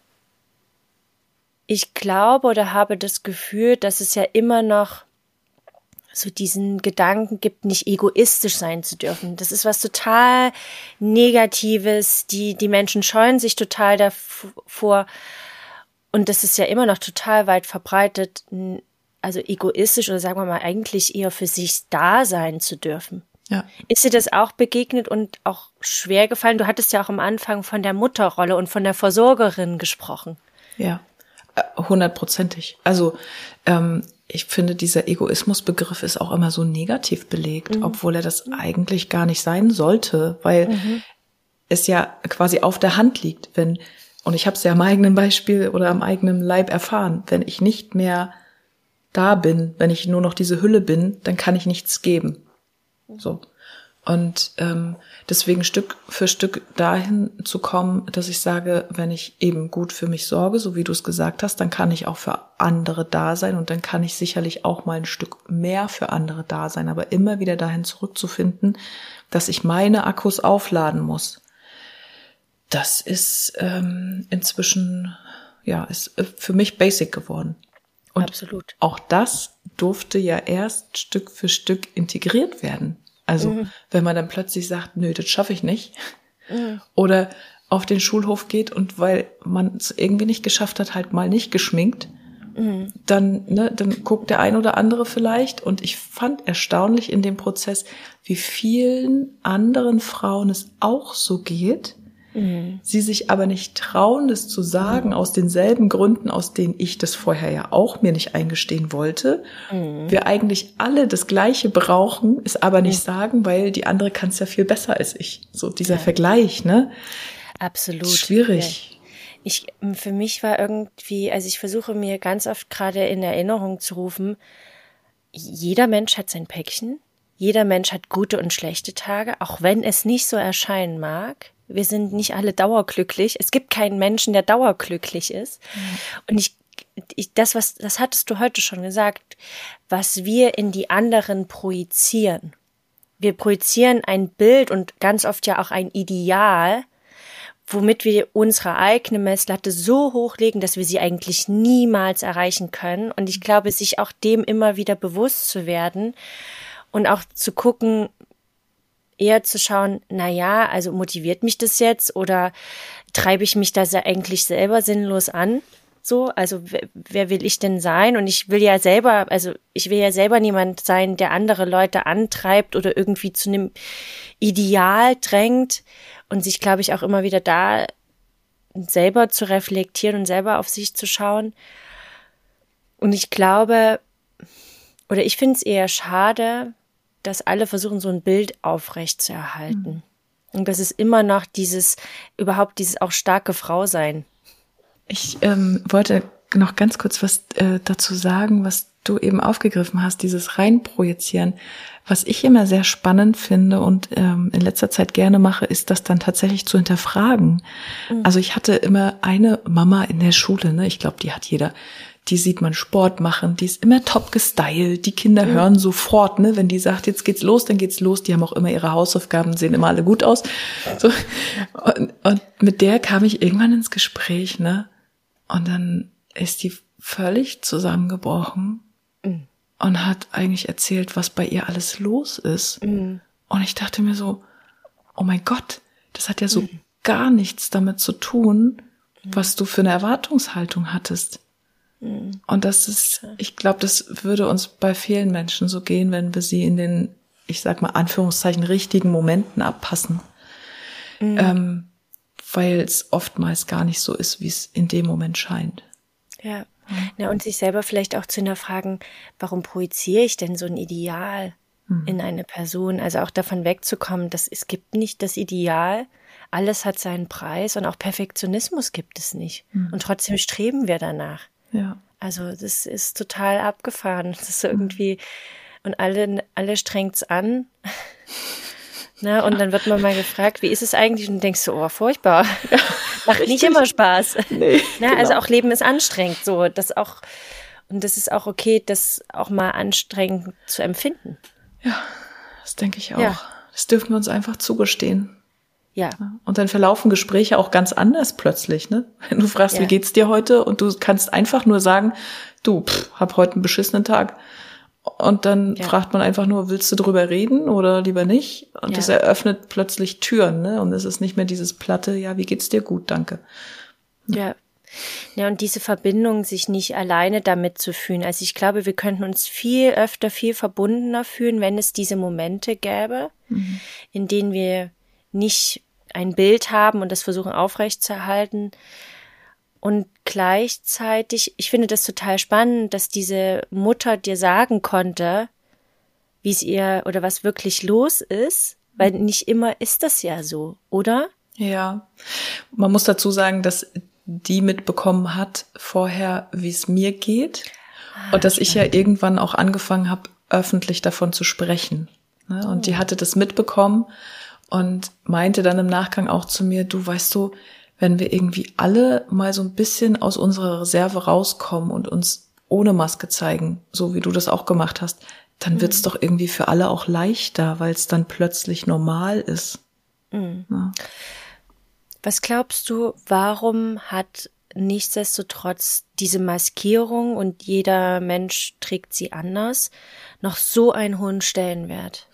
ich glaube oder habe das Gefühl, dass es ja immer noch so diesen Gedanken gibt, nicht egoistisch sein zu dürfen. Das ist was total Negatives. Die Menschen scheuen sich total davor. Und das ist ja immer noch total weit verbreitet, also egoistisch oder sagen wir mal eigentlich eher für sich da sein zu dürfen. Ja. Ist dir das auch begegnet und auch schwer gefallen? Du hattest ja auch am Anfang von der Mutterrolle und von der Versorgerin gesprochen. Ja, 100%. Also ich finde, dieser Egoismusbegriff ist auch immer so negativ belegt, obwohl er das eigentlich gar nicht sein sollte, weil es ja quasi auf der Hand liegt, wenn, und ich habe es ja am eigenen Beispiel oder am eigenen Leib erfahren, wenn ich nicht mehr da bin, wenn ich nur noch diese Hülle bin, dann kann ich nichts geben. So. Und deswegen Stück für Stück dahin zu kommen, dass ich sage, wenn ich eben gut für mich sorge, so wie du es gesagt hast, dann kann ich auch für andere da sein und dann kann ich sicherlich auch mal ein Stück mehr für andere da sein, aber immer wieder dahin zurückzufinden, dass ich meine Akkus aufladen muss. Das ist inzwischen, ja, ist für mich basic geworden. Und absolut. Auch das durfte ja erst Stück für Stück integriert werden. Also wenn man dann plötzlich sagt, nö, das schaffe ich nicht. Oder auf den Schulhof geht und weil man es irgendwie nicht geschafft hat, halt mal nicht geschminkt, dann guckt der ein oder andere vielleicht. Und ich fand erstaunlich in dem Prozess, wie vielen anderen Frauen es auch so geht, sie sich aber nicht trauen, das zu sagen, aus denselben Gründen, aus denen ich das vorher ja auch mir nicht eingestehen wollte. Wir eigentlich alle das Gleiche brauchen, es aber nicht sagen, weil die andere kann es ja viel besser als ich. So dieser Vergleich, ne? Absolut. Schwierig. Ja. Für mich war irgendwie, also ich versuche mir ganz oft gerade in Erinnerung zu rufen, jeder Mensch hat sein Päckchen, jeder Mensch hat gute und schlechte Tage, auch wenn es nicht so erscheinen mag. Wir sind nicht alle dauerglücklich. Es gibt keinen Menschen, der dauerglücklich ist. Und das hattest du heute schon gesagt, was wir in die anderen projizieren. Wir projizieren ein Bild und ganz oft ja auch ein Ideal, womit wir unsere eigene Messlatte so hochlegen, dass wir sie eigentlich niemals erreichen können. Und ich glaube, sich auch dem immer wieder bewusst zu werden und auch zu gucken, eher zu schauen, also motiviert mich das jetzt oder treibe ich mich da eigentlich selber sinnlos an? So, also wer will ich denn sein? Und ich will ja selber niemand sein, der andere Leute antreibt oder irgendwie zu einem Ideal drängt und sich, glaube ich, auch immer wieder da selber zu reflektieren und selber auf sich zu schauen. Und ich glaube, oder ich finde es eher schade, dass alle versuchen, so ein Bild aufrechtzuerhalten. Und das ist immer noch dieses auch starke Frau sein. Ich wollte noch ganz kurz was dazu sagen, was du eben aufgegriffen hast, dieses Reinprojizieren. Was ich immer sehr spannend finde und in letzter Zeit gerne mache, ist das dann tatsächlich zu hinterfragen. Also ich hatte immer eine Mama in der Schule, ne? Ich glaube, die hat jeder, die sieht man Sport machen, die ist immer top gestylt, die Kinder hören sofort, ne, wenn die sagt, jetzt geht's los, dann geht's los, die haben auch immer ihre Hausaufgaben, sehen immer alle gut aus. So. Und mit der kam ich irgendwann ins Gespräch, ne, und dann ist die völlig zusammengebrochen und hat eigentlich erzählt, was bei ihr alles los ist. Und ich dachte mir so, oh mein Gott, das hat ja so gar nichts damit zu tun, was du für eine Erwartungshaltung hattest. Und das ist, ich glaube, das würde uns bei vielen Menschen so gehen, wenn wir sie in den, ich sag mal, Anführungszeichen, richtigen Momenten abpassen. Weil es oftmals gar nicht so ist, wie es in dem Moment scheint. Ja. Ja, und sich selber vielleicht auch zu hinterfragen, warum projiziere ich denn so ein Ideal in eine Person? Also auch davon wegzukommen, dass es gibt nicht das Ideal, alles hat seinen Preis und auch Perfektionismus gibt es nicht. Und trotzdem streben wir danach. Ja. Also das ist total abgefahren. Das ist so irgendwie, und alle strengt's an. Na, und dann wird man mal gefragt, wie ist es eigentlich? Und du denkst so, oh, furchtbar. Macht nicht immer Spaß. Nee, Na, also auch Leben ist anstrengend. So, und das ist auch okay, das auch mal anstrengend zu empfinden. Ja, das denke ich auch. Ja. Das dürfen wir uns einfach zugestehen. Ja. Und dann verlaufen Gespräche auch ganz anders plötzlich, ne? Wenn du fragst, wie geht's dir heute? Und du kannst einfach nur sagen, du, hab heute einen beschissenen Tag. Und dann fragt man einfach nur, willst du drüber reden oder lieber nicht? Und das eröffnet plötzlich Türen, ne? Und es ist nicht mehr dieses platte, ja, wie geht's dir? Gut, danke. Ja. Ja, und diese Verbindung, sich nicht alleine damit zu fühlen. Also ich glaube, wir könnten uns viel öfter, viel verbundener fühlen, wenn es diese Momente gäbe, in denen wir nicht ein Bild haben und das versuchen aufrechtzuerhalten. Und gleichzeitig, ich finde das total spannend, dass diese Mutter dir sagen konnte, wie es ihr oder was wirklich los ist, weil nicht immer ist das ja so, oder? Ja, man muss dazu sagen, dass die mitbekommen hat vorher, wie es mir geht und dass ich ja irgendwann auch angefangen habe, öffentlich davon zu sprechen. Ne? Und die hatte das mitbekommen und meinte dann im Nachgang auch zu mir, du, weißt du, wenn wir irgendwie alle mal so ein bisschen aus unserer Reserve rauskommen und uns ohne Maske zeigen, so wie du das auch gemacht hast, dann wird's doch irgendwie für alle auch leichter, weil es dann plötzlich normal ist. Ja. Was glaubst du, warum hat nichtsdestotrotz diese Maskierung, und jeder Mensch trägt sie anders, noch so einen hohen Stellenwert?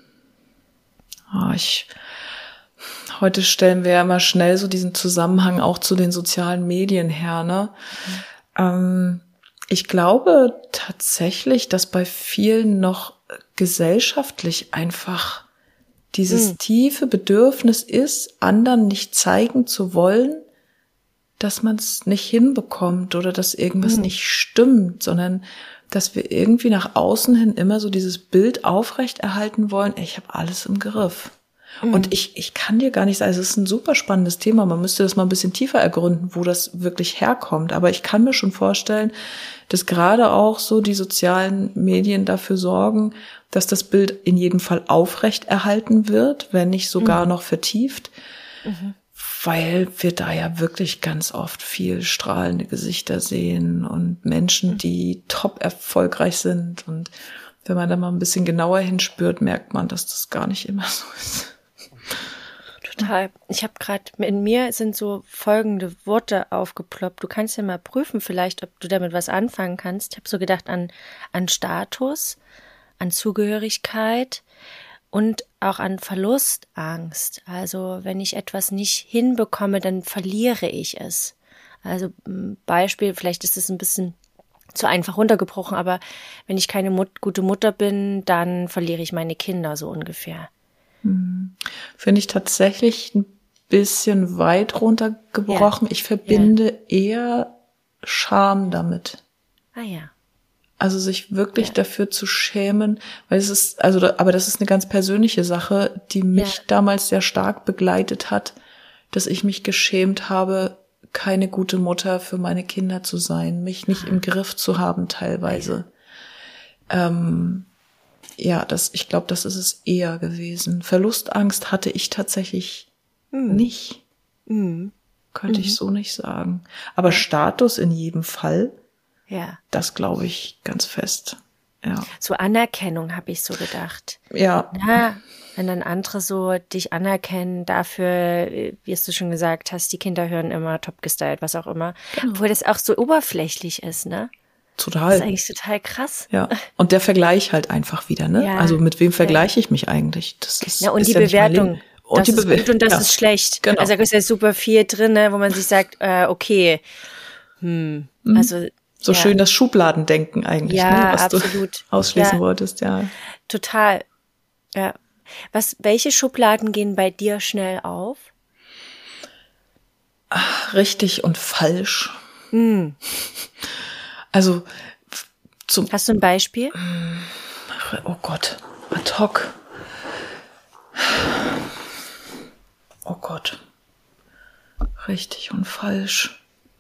Heute stellen wir ja immer schnell so diesen Zusammenhang auch zu den sozialen Medien her, ne? Ich glaube tatsächlich, dass bei vielen noch gesellschaftlich einfach dieses tiefe Bedürfnis ist, anderen nicht zeigen zu wollen, dass man es nicht hinbekommt oder dass irgendwas nicht stimmt, sondern dass wir irgendwie nach außen hin immer so dieses Bild aufrechterhalten wollen, ich habe alles im Griff. Und ich kann dir gar nicht sagen, es ist ein super spannendes Thema, man müsste das mal ein bisschen tiefer ergründen, wo das wirklich herkommt. Aber ich kann mir schon vorstellen, dass gerade auch so die sozialen Medien dafür sorgen, dass das Bild in jedem Fall aufrechterhalten wird, wenn nicht sogar noch vertieft, weil wir da ja wirklich ganz oft viel strahlende Gesichter sehen und Menschen, die top erfolgreich sind. Und wenn man da mal ein bisschen genauer hinspürt, merkt man, dass das gar nicht immer so ist. Total. Ich habe gerade, in mir sind so folgende Worte aufgeploppt. Du kannst ja mal prüfen vielleicht, ob du damit was anfangen kannst. Ich habe so gedacht an Status, an Zugehörigkeit und auch an Verlustangst. Also wenn ich etwas nicht hinbekomme, dann verliere ich es. Also Beispiel, vielleicht ist es ein bisschen zu einfach runtergebrochen, aber wenn ich keine gute Mutter bin, dann verliere ich meine Kinder, so ungefähr. Finde ich tatsächlich ein bisschen weit runtergebrochen. Ich verbinde eher Scham damit. Ah ja. Also sich wirklich dafür zu schämen, weil es ist, aber das ist eine ganz persönliche Sache, die mich damals sehr stark begleitet hat, dass ich mich geschämt habe, keine gute Mutter für meine Kinder zu sein, mich nicht im Griff zu haben teilweise. Ich glaube, das ist es eher gewesen. Verlustangst hatte ich tatsächlich nicht. Könnte ich so nicht sagen. Aber Status in jedem Fall. Ja. Das glaube ich ganz fest. Ja. So Anerkennung habe ich so gedacht. Ja. Ja, wenn dann andere so dich anerkennen dafür, wie es du schon gesagt hast, die Kinder hören immer top gestylt, was auch immer. Genau. Obwohl das auch so oberflächlich ist, ne? Total. Das ist eigentlich total krass. Ja. Und der Vergleich halt einfach wieder, ne? Ja. Also mit wem vergleiche ich mich eigentlich? Das ist, Ja, und ist die ja nicht mein Bewertung. Leben. Und das die ist gut und das ist schlecht. Genau. Also da ist ja super viel drin, ne, wo man sich sagt, okay, also so schön das Schubladendenken eigentlich, ja, ne, was absolut. du ausschließen wolltest, ja. Total. Ja. Welche Schubladen gehen bei dir schnell auf? Ach, richtig und falsch. Also hast du ein Beispiel? Oh Gott, ad hoc. Oh Gott. Richtig und falsch.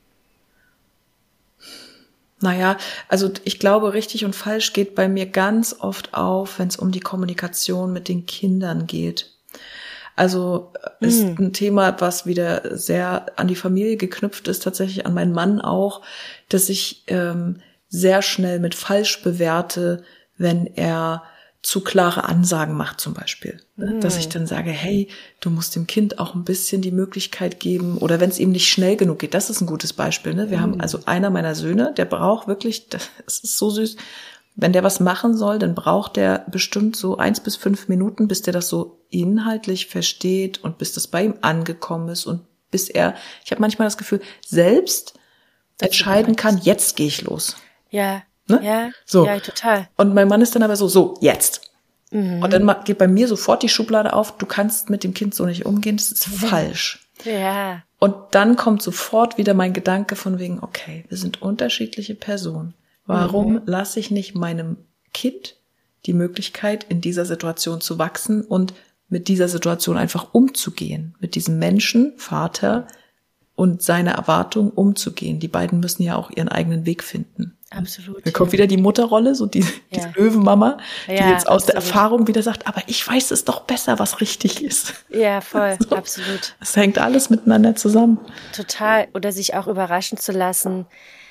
Naja, also ich glaube, richtig und falsch geht bei mir ganz oft auf, wenn es um die Kommunikation mit den Kindern geht. Also ist ein Thema, was wieder sehr an die Familie geknüpft ist, tatsächlich an meinen Mann auch, dass ich sehr schnell mit falsch bewerte, wenn er zu klare Ansagen macht zum Beispiel. Dass ich dann sage, hey, du musst dem Kind auch ein bisschen die Möglichkeit geben, oder wenn es ihm nicht schnell genug geht, das ist ein gutes Beispiel. Ne? Wir haben also einer meiner Söhne, der braucht wirklich, das ist so süß, wenn der was machen soll, dann braucht der bestimmt so 1 bis 5 Minuten, bis der das so inhaltlich versteht und bis das bei ihm angekommen ist und bis er, ich habe manchmal das Gefühl, selbst entscheiden kann, jetzt gehe ich los. Ja. Ne? Ja, so. Ja, total. Und mein Mann ist dann aber so, jetzt. Und dann geht bei mir sofort die Schublade auf, du kannst mit dem Kind so nicht umgehen, das ist falsch. Ja. Und dann kommt sofort wieder mein Gedanke von wegen, okay, wir sind unterschiedliche Personen. Warum lasse ich nicht meinem Kind die Möglichkeit, in dieser Situation zu wachsen und mit dieser Situation einfach umzugehen, mit diesem Menschen, Vater und seiner Erwartung umzugehen. Die beiden müssen ja auch ihren eigenen Weg finden. Absolut. Da kommt wieder die Mutterrolle, so die Löwenmama, die jetzt aus der absolut. Erfahrung wieder sagt, aber ich weiß es doch besser, was richtig ist. Ja, voll, So. absolut. Es hängt alles miteinander zusammen. Total. Oder sich auch überraschen zu lassen,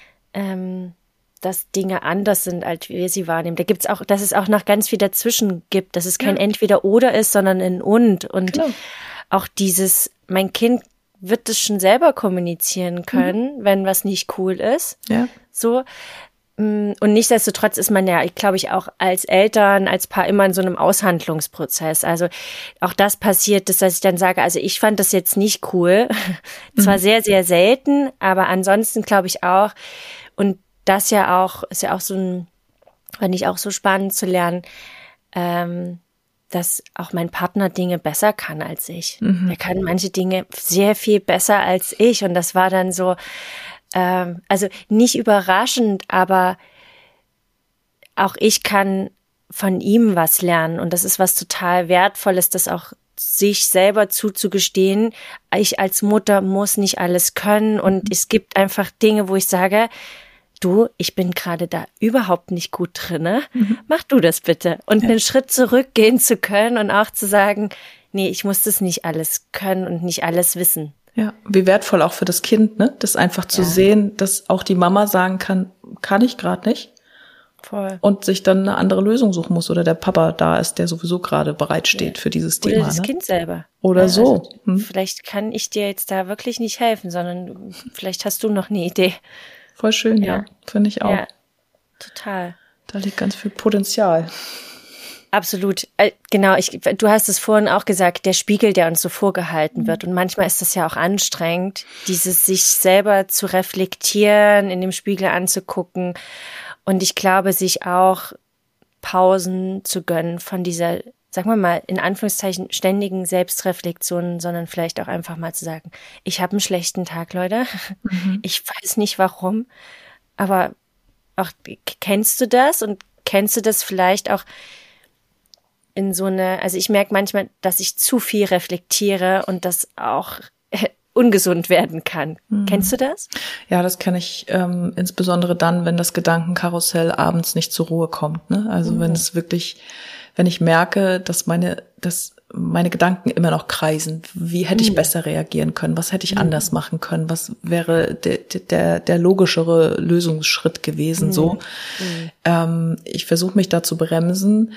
dass Dinge anders sind, als wir sie wahrnehmen. Da gibt's auch, dass es auch noch ganz viel dazwischen gibt, dass es kein Entweder-Oder ist, sondern ein Und auch dieses, mein Kind wird es schon selber kommunizieren können, wenn was nicht cool ist. Ja. So. Und nichtsdestotrotz ist man ja, glaube ich, auch als Eltern, als Paar immer in so einem Aushandlungsprozess. Also auch das passiert, dass ich dann sage, also ich fand das jetzt nicht cool. Zwar sehr, sehr selten, aber ansonsten glaube ich auch. Und das ist ja auch so ein, fand ich auch so spannend zu lernen, dass auch mein Partner Dinge besser kann als ich. Er kann manche Dinge sehr viel besser als ich. Und das war dann so, also nicht überraschend, aber auch ich kann von ihm was lernen. Und das ist was total Wertvolles, das auch sich selber zuzugestehen. Ich als Mutter muss nicht alles können. Und es gibt einfach Dinge, wo ich sage, du, ich bin gerade da überhaupt nicht gut drinne. Mach du das bitte. Und einen Schritt zurückgehen zu können und auch zu sagen, nee, ich muss das nicht alles können und nicht alles wissen. Ja, wie wertvoll auch für das Kind, ne? Das einfach zu sehen, dass auch die Mama sagen kann ich gerade nicht. Voll. Und sich dann eine andere Lösung suchen muss oder der Papa da ist, der sowieso gerade bereitsteht für dieses Thema. Oder das Kind selber. Oder so. Also, vielleicht kann ich dir jetzt da wirklich nicht helfen, sondern vielleicht hast du noch eine Idee. Voll schön, ja. Finde ich auch. Ja, total. Da liegt ganz viel Potenzial. Absolut. Genau, du hast es vorhin auch gesagt, der Spiegel, der uns so vorgehalten wird. Und manchmal ist das ja auch anstrengend, dieses sich selber zu reflektieren, in dem Spiegel anzugucken. Und ich glaube, sich auch Pausen zu gönnen von dieser, sagen wir mal, in Anführungszeichen ständigen Selbstreflexionen, sondern vielleicht auch einfach mal zu sagen, ich habe einen schlechten Tag, Leute. Ich weiß nicht warum, aber auch kennst du das? Und kennst du das vielleicht auch in so eine, also ich merke manchmal, dass ich zu viel reflektiere und das auch ungesund werden kann. Kennst du das? Ja, das kenne ich insbesondere dann, wenn das Gedankenkarussell abends nicht zur Ruhe kommt. Ne? Also wenn es wirklich, wenn ich merke, dass meine Gedanken immer noch kreisen. Wie hätte ich besser reagieren können? Was hätte ich anders machen können? Was wäre der logischere Lösungsschritt gewesen? So, ich versuche mich da zu bremsen,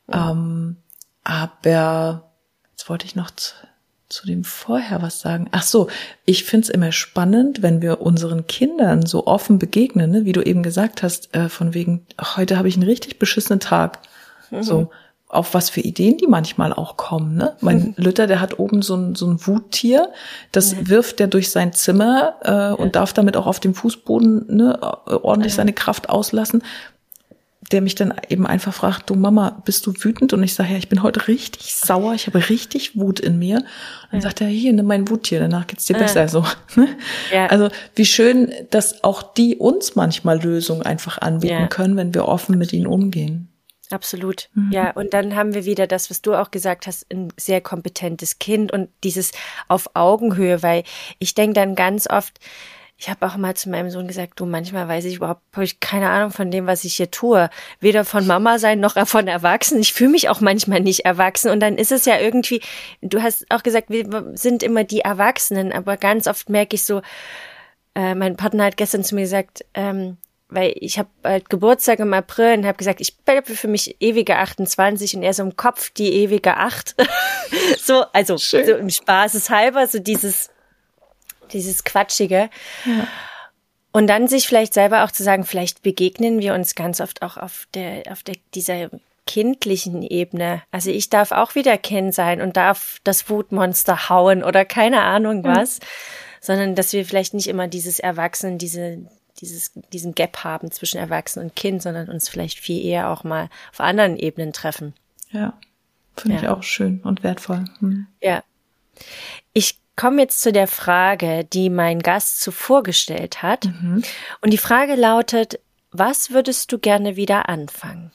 aber jetzt wollte ich noch zu dem vorher was sagen. Ach so, ich find's immer spannend, wenn wir unseren Kindern so offen begegnen, ne? Wie du eben gesagt hast, von wegen, heute habe ich einen richtig beschissenen Tag. So, auf was für Ideen die manchmal auch kommen, ne? Mein Lütter, der hat oben so ein Wuttier, das wirft der durch sein Zimmer und darf damit auch auf dem Fußboden, ne, ordentlich seine Kraft auslassen. Der mich dann eben einfach fragt, du Mama, bist du wütend? Und ich sage, ja, ich bin heute richtig sauer, ich habe richtig Wut in mir. Und dann sagt er, hier, nimm mein Wuttier, danach geht's dir besser. So. Ja. Also wie schön, dass auch die uns manchmal Lösungen einfach anbieten können, wenn wir offen mit ihnen umgehen. Absolut. Ja, und dann haben wir wieder das, was du auch gesagt hast, ein sehr kompetentes Kind und dieses auf Augenhöhe, weil ich denke dann ganz oft, ich habe auch mal zu meinem Sohn gesagt, du, manchmal weiß ich überhaupt, habe ich keine Ahnung von dem, was ich hier tue. Weder von Mama sein noch von Erwachsenen. Ich fühle mich auch manchmal nicht erwachsen. Und dann ist es ja irgendwie, du hast auch gesagt, wir sind immer die Erwachsenen, aber ganz oft merke ich so, mein Partner hat gestern zu mir gesagt, weil ich habe bald Geburtstag im April und habe gesagt, ich bin für mich ewige 28 und er so im Kopf die ewige 8. So, also so im Spaßeshalber, so dieses Quatschige. Ja. Und dann sich vielleicht selber auch zu sagen, vielleicht begegnen wir uns ganz oft auch auf dieser kindlichen Ebene. Also ich darf auch wieder Kind sein und darf das Wutmonster hauen oder keine Ahnung was, sondern dass wir vielleicht nicht immer dieses Erwachsenen, diesen Gap haben zwischen Erwachsenen und Kind, sondern uns vielleicht viel eher auch mal auf anderen Ebenen treffen. Ja, finde ich auch schön und wertvoll. Ja. Ich komme jetzt zu der Frage, die mein Gast zuvor gestellt hat. Und die Frage lautet, was würdest du gerne wieder anfangen?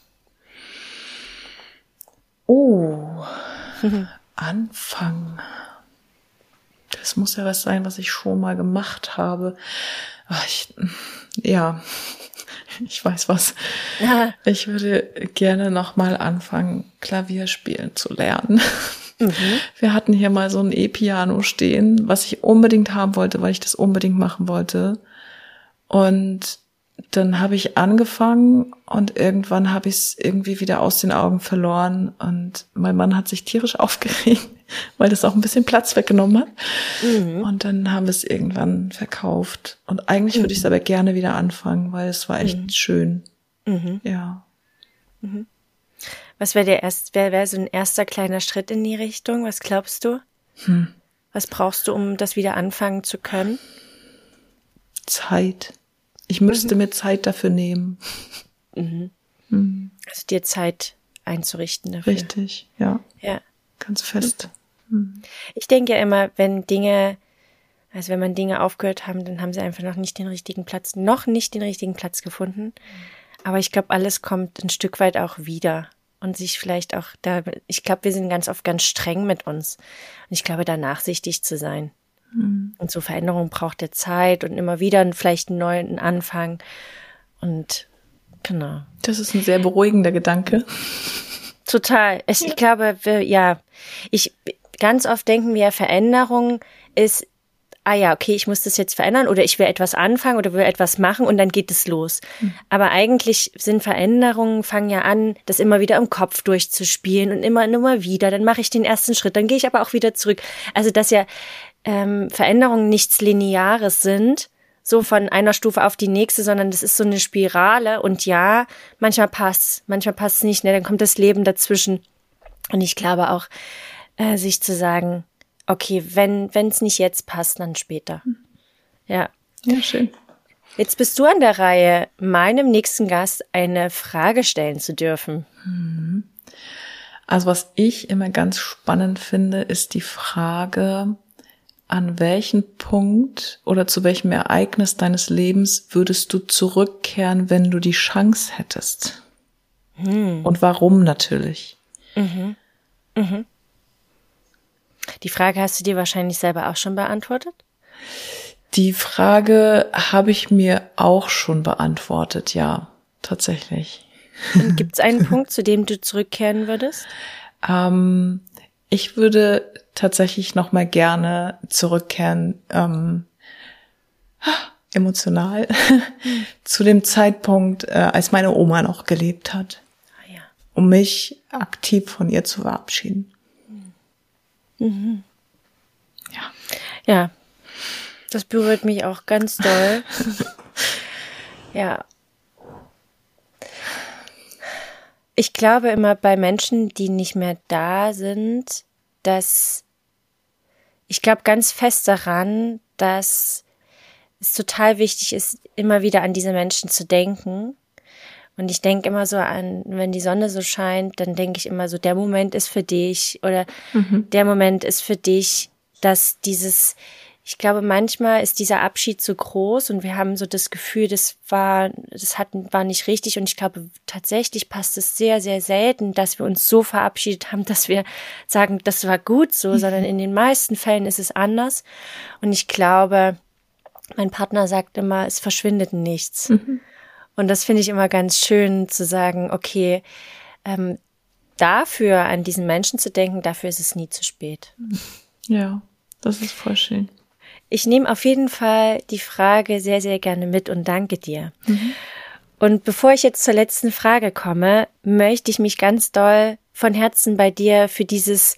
Oh, anfangen. Das muss ja was sein, was ich schon mal gemacht habe. Ich weiß was. Ja. Ich würde gerne noch mal anfangen, Klavier spielen zu lernen. Wir hatten hier mal so ein E-Piano stehen, was ich unbedingt haben wollte, weil ich das unbedingt machen wollte. Und dann habe ich angefangen und irgendwann habe ich es irgendwie wieder aus den Augen verloren. Und mein Mann hat sich tierisch aufgeregt, weil das auch ein bisschen Platz weggenommen hat. Und dann haben wir es irgendwann verkauft. Und eigentlich würde ich es aber gerne wieder anfangen, weil es war echt schön. Ja. Was wäre so ein erster kleiner Schritt in die Richtung? Was glaubst du? Was brauchst du, um das wieder anfangen zu können? Zeit. Ich müsste mir Zeit dafür nehmen. Also dir Zeit einzurichten dafür. Richtig, ja. Ja. Ganz fest. Ich denke ja immer, wenn man Dinge aufgehört haben, dann haben sie einfach noch nicht den richtigen Platz gefunden. Aber ich glaube, alles kommt ein Stück weit auch wieder. Und sich vielleicht auch ich glaube, wir sind ganz oft ganz streng mit uns. Und ich glaube, da nachsichtig zu sein. Und so Veränderung braucht ja Zeit und immer wieder vielleicht einen neuen Anfang. Und genau. Das ist ein sehr beruhigender Gedanke. Total. Ich glaube, ganz oft denken wir, Veränderung ist, okay, ich muss das jetzt verändern oder ich will etwas anfangen oder will etwas machen und dann geht es los. Aber eigentlich sind Veränderungen, fangen ja an, das immer wieder im Kopf durchzuspielen und immer wieder. Dann mache ich den ersten Schritt, dann gehe ich aber auch wieder zurück. Also, dass ja Veränderungen nichts Lineares sind, so von einer Stufe auf die nächste, sondern das ist so eine Spirale und ja, manchmal passt's nicht, ne? Dann kommt das Leben dazwischen. Und ich glaube auch, sich zu sagen, okay, wenn es nicht jetzt passt, dann später. Ja. Ja, schön. Jetzt bist du an der Reihe, meinem nächsten Gast eine Frage stellen zu dürfen. Also was ich immer ganz spannend finde, ist die Frage, an welchen Punkt oder zu welchem Ereignis deines Lebens würdest du zurückkehren, wenn du die Chance hättest? Und warum natürlich? Die Frage hast du dir wahrscheinlich selber auch schon beantwortet? Die Frage habe ich mir auch schon beantwortet, ja, tatsächlich. Und gibt es einen Punkt, zu dem du zurückkehren würdest? Ich würde tatsächlich noch mal gerne zurückkehren, emotional, zu dem Zeitpunkt, als meine Oma noch gelebt hat, um mich aktiv von ihr zu verabschieden. Mhm. Ja, das berührt mich auch ganz doll. Ja. Ich glaube immer bei Menschen, die nicht mehr da sind, ich glaube ganz fest daran, dass es total wichtig ist, immer wieder an diese Menschen zu denken. Und ich denke immer so an, wenn die Sonne so scheint, dann denke ich immer so, der Moment ist für dich oder der Moment ist für dich, dass ich glaube, manchmal ist dieser Abschied so groß und wir haben so das Gefühl, war nicht richtig. Und ich glaube, tatsächlich passt es sehr, sehr selten, dass wir uns so verabschiedet haben, dass wir sagen, das war gut so, sondern in den meisten Fällen ist es anders. Und ich glaube, mein Partner sagt immer, es verschwindet nichts. Und das finde ich immer ganz schön zu sagen, okay, dafür an diesen Menschen zu denken, dafür ist es nie zu spät. Ja, das ist voll schön. Ich nehme auf jeden Fall die Frage sehr, sehr gerne mit und danke dir. Und bevor ich jetzt zur letzten Frage komme, möchte ich mich ganz doll von Herzen bei dir für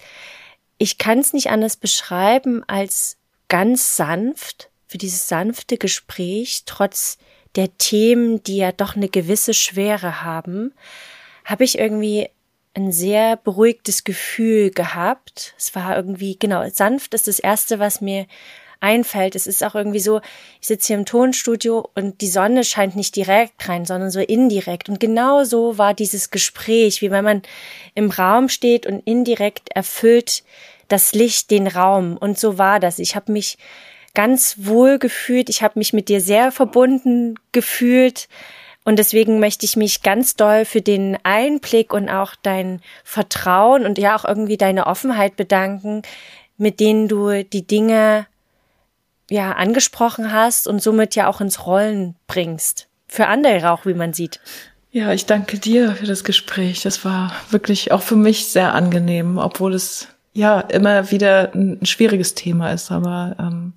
ich kann es nicht anders beschreiben als ganz sanft, für dieses sanfte Gespräch, trotz der Themen, die ja doch eine gewisse Schwere haben, habe ich irgendwie ein sehr beruhigtes Gefühl gehabt. Es war irgendwie, sanft ist das Erste, was mir einfällt. Es ist auch irgendwie so, ich sitze hier im Tonstudio und die Sonne scheint nicht direkt rein, sondern so indirekt. Und genau so war dieses Gespräch, wie wenn man im Raum steht und indirekt erfüllt das Licht den Raum. Und so war das. Ich habe mich ganz wohl gefühlt. Ich habe mich mit dir sehr verbunden gefühlt. Und deswegen möchte ich mich ganz doll für den Einblick und auch dein Vertrauen und ja auch irgendwie deine Offenheit bedanken, mit denen du die Dinge ja angesprochen hast und somit ja auch ins Rollen bringst. Für andere auch, wie man sieht. Ja, ich danke dir für das Gespräch. Das war wirklich auch für mich sehr angenehm, obwohl es ja immer wieder ein schwieriges Thema ist. Aber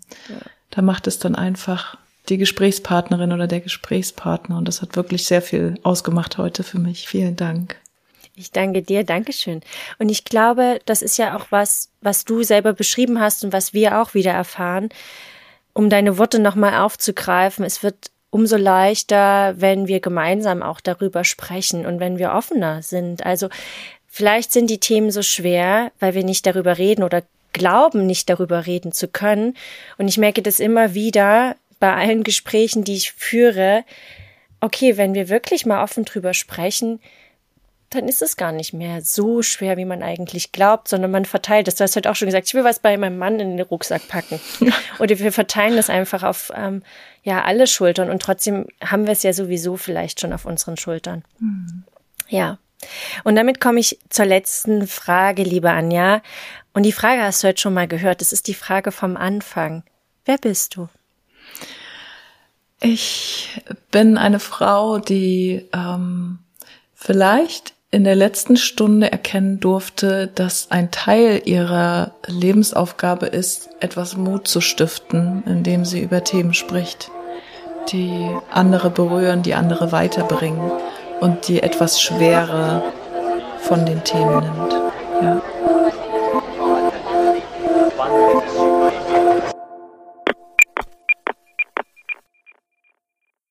da macht es dann einfach die Gesprächspartnerin oder der Gesprächspartner. Und das hat wirklich sehr viel ausgemacht heute für mich. Vielen Dank. Ich danke dir, Dankeschön. Und ich glaube, das ist ja auch was du selber beschrieben hast und was wir auch wieder erfahren, um deine Worte nochmal aufzugreifen. Es wird umso leichter, wenn wir gemeinsam auch darüber sprechen und wenn wir offener sind. Also vielleicht sind die Themen so schwer, weil wir nicht darüber reden oder glauben, nicht darüber reden zu können. Und ich merke das immer wieder bei allen Gesprächen, die ich führe. Okay, wenn wir wirklich mal offen drüber sprechen, dann ist es gar nicht mehr so schwer, wie man eigentlich glaubt, sondern man verteilt es. Du hast heute auch schon gesagt, ich will was bei meinem Mann in den Rucksack packen. Oder wir verteilen das einfach auf alle Schultern und trotzdem haben wir es ja sowieso vielleicht schon auf unseren Schultern. Ja. Und damit komme ich zur letzten Frage, liebe Anja. Und die Frage hast du heute schon mal gehört. Das ist die Frage vom Anfang. Wer bist du? Ich bin eine Frau, die vielleicht in der letzten Stunde erkennen durfte, dass ein Teil ihrer Lebensaufgabe ist, etwas Mut zu stiften, indem sie über Themen spricht, die andere berühren, die andere weiterbringen und die etwas Schwere von den Themen nimmt. Ja.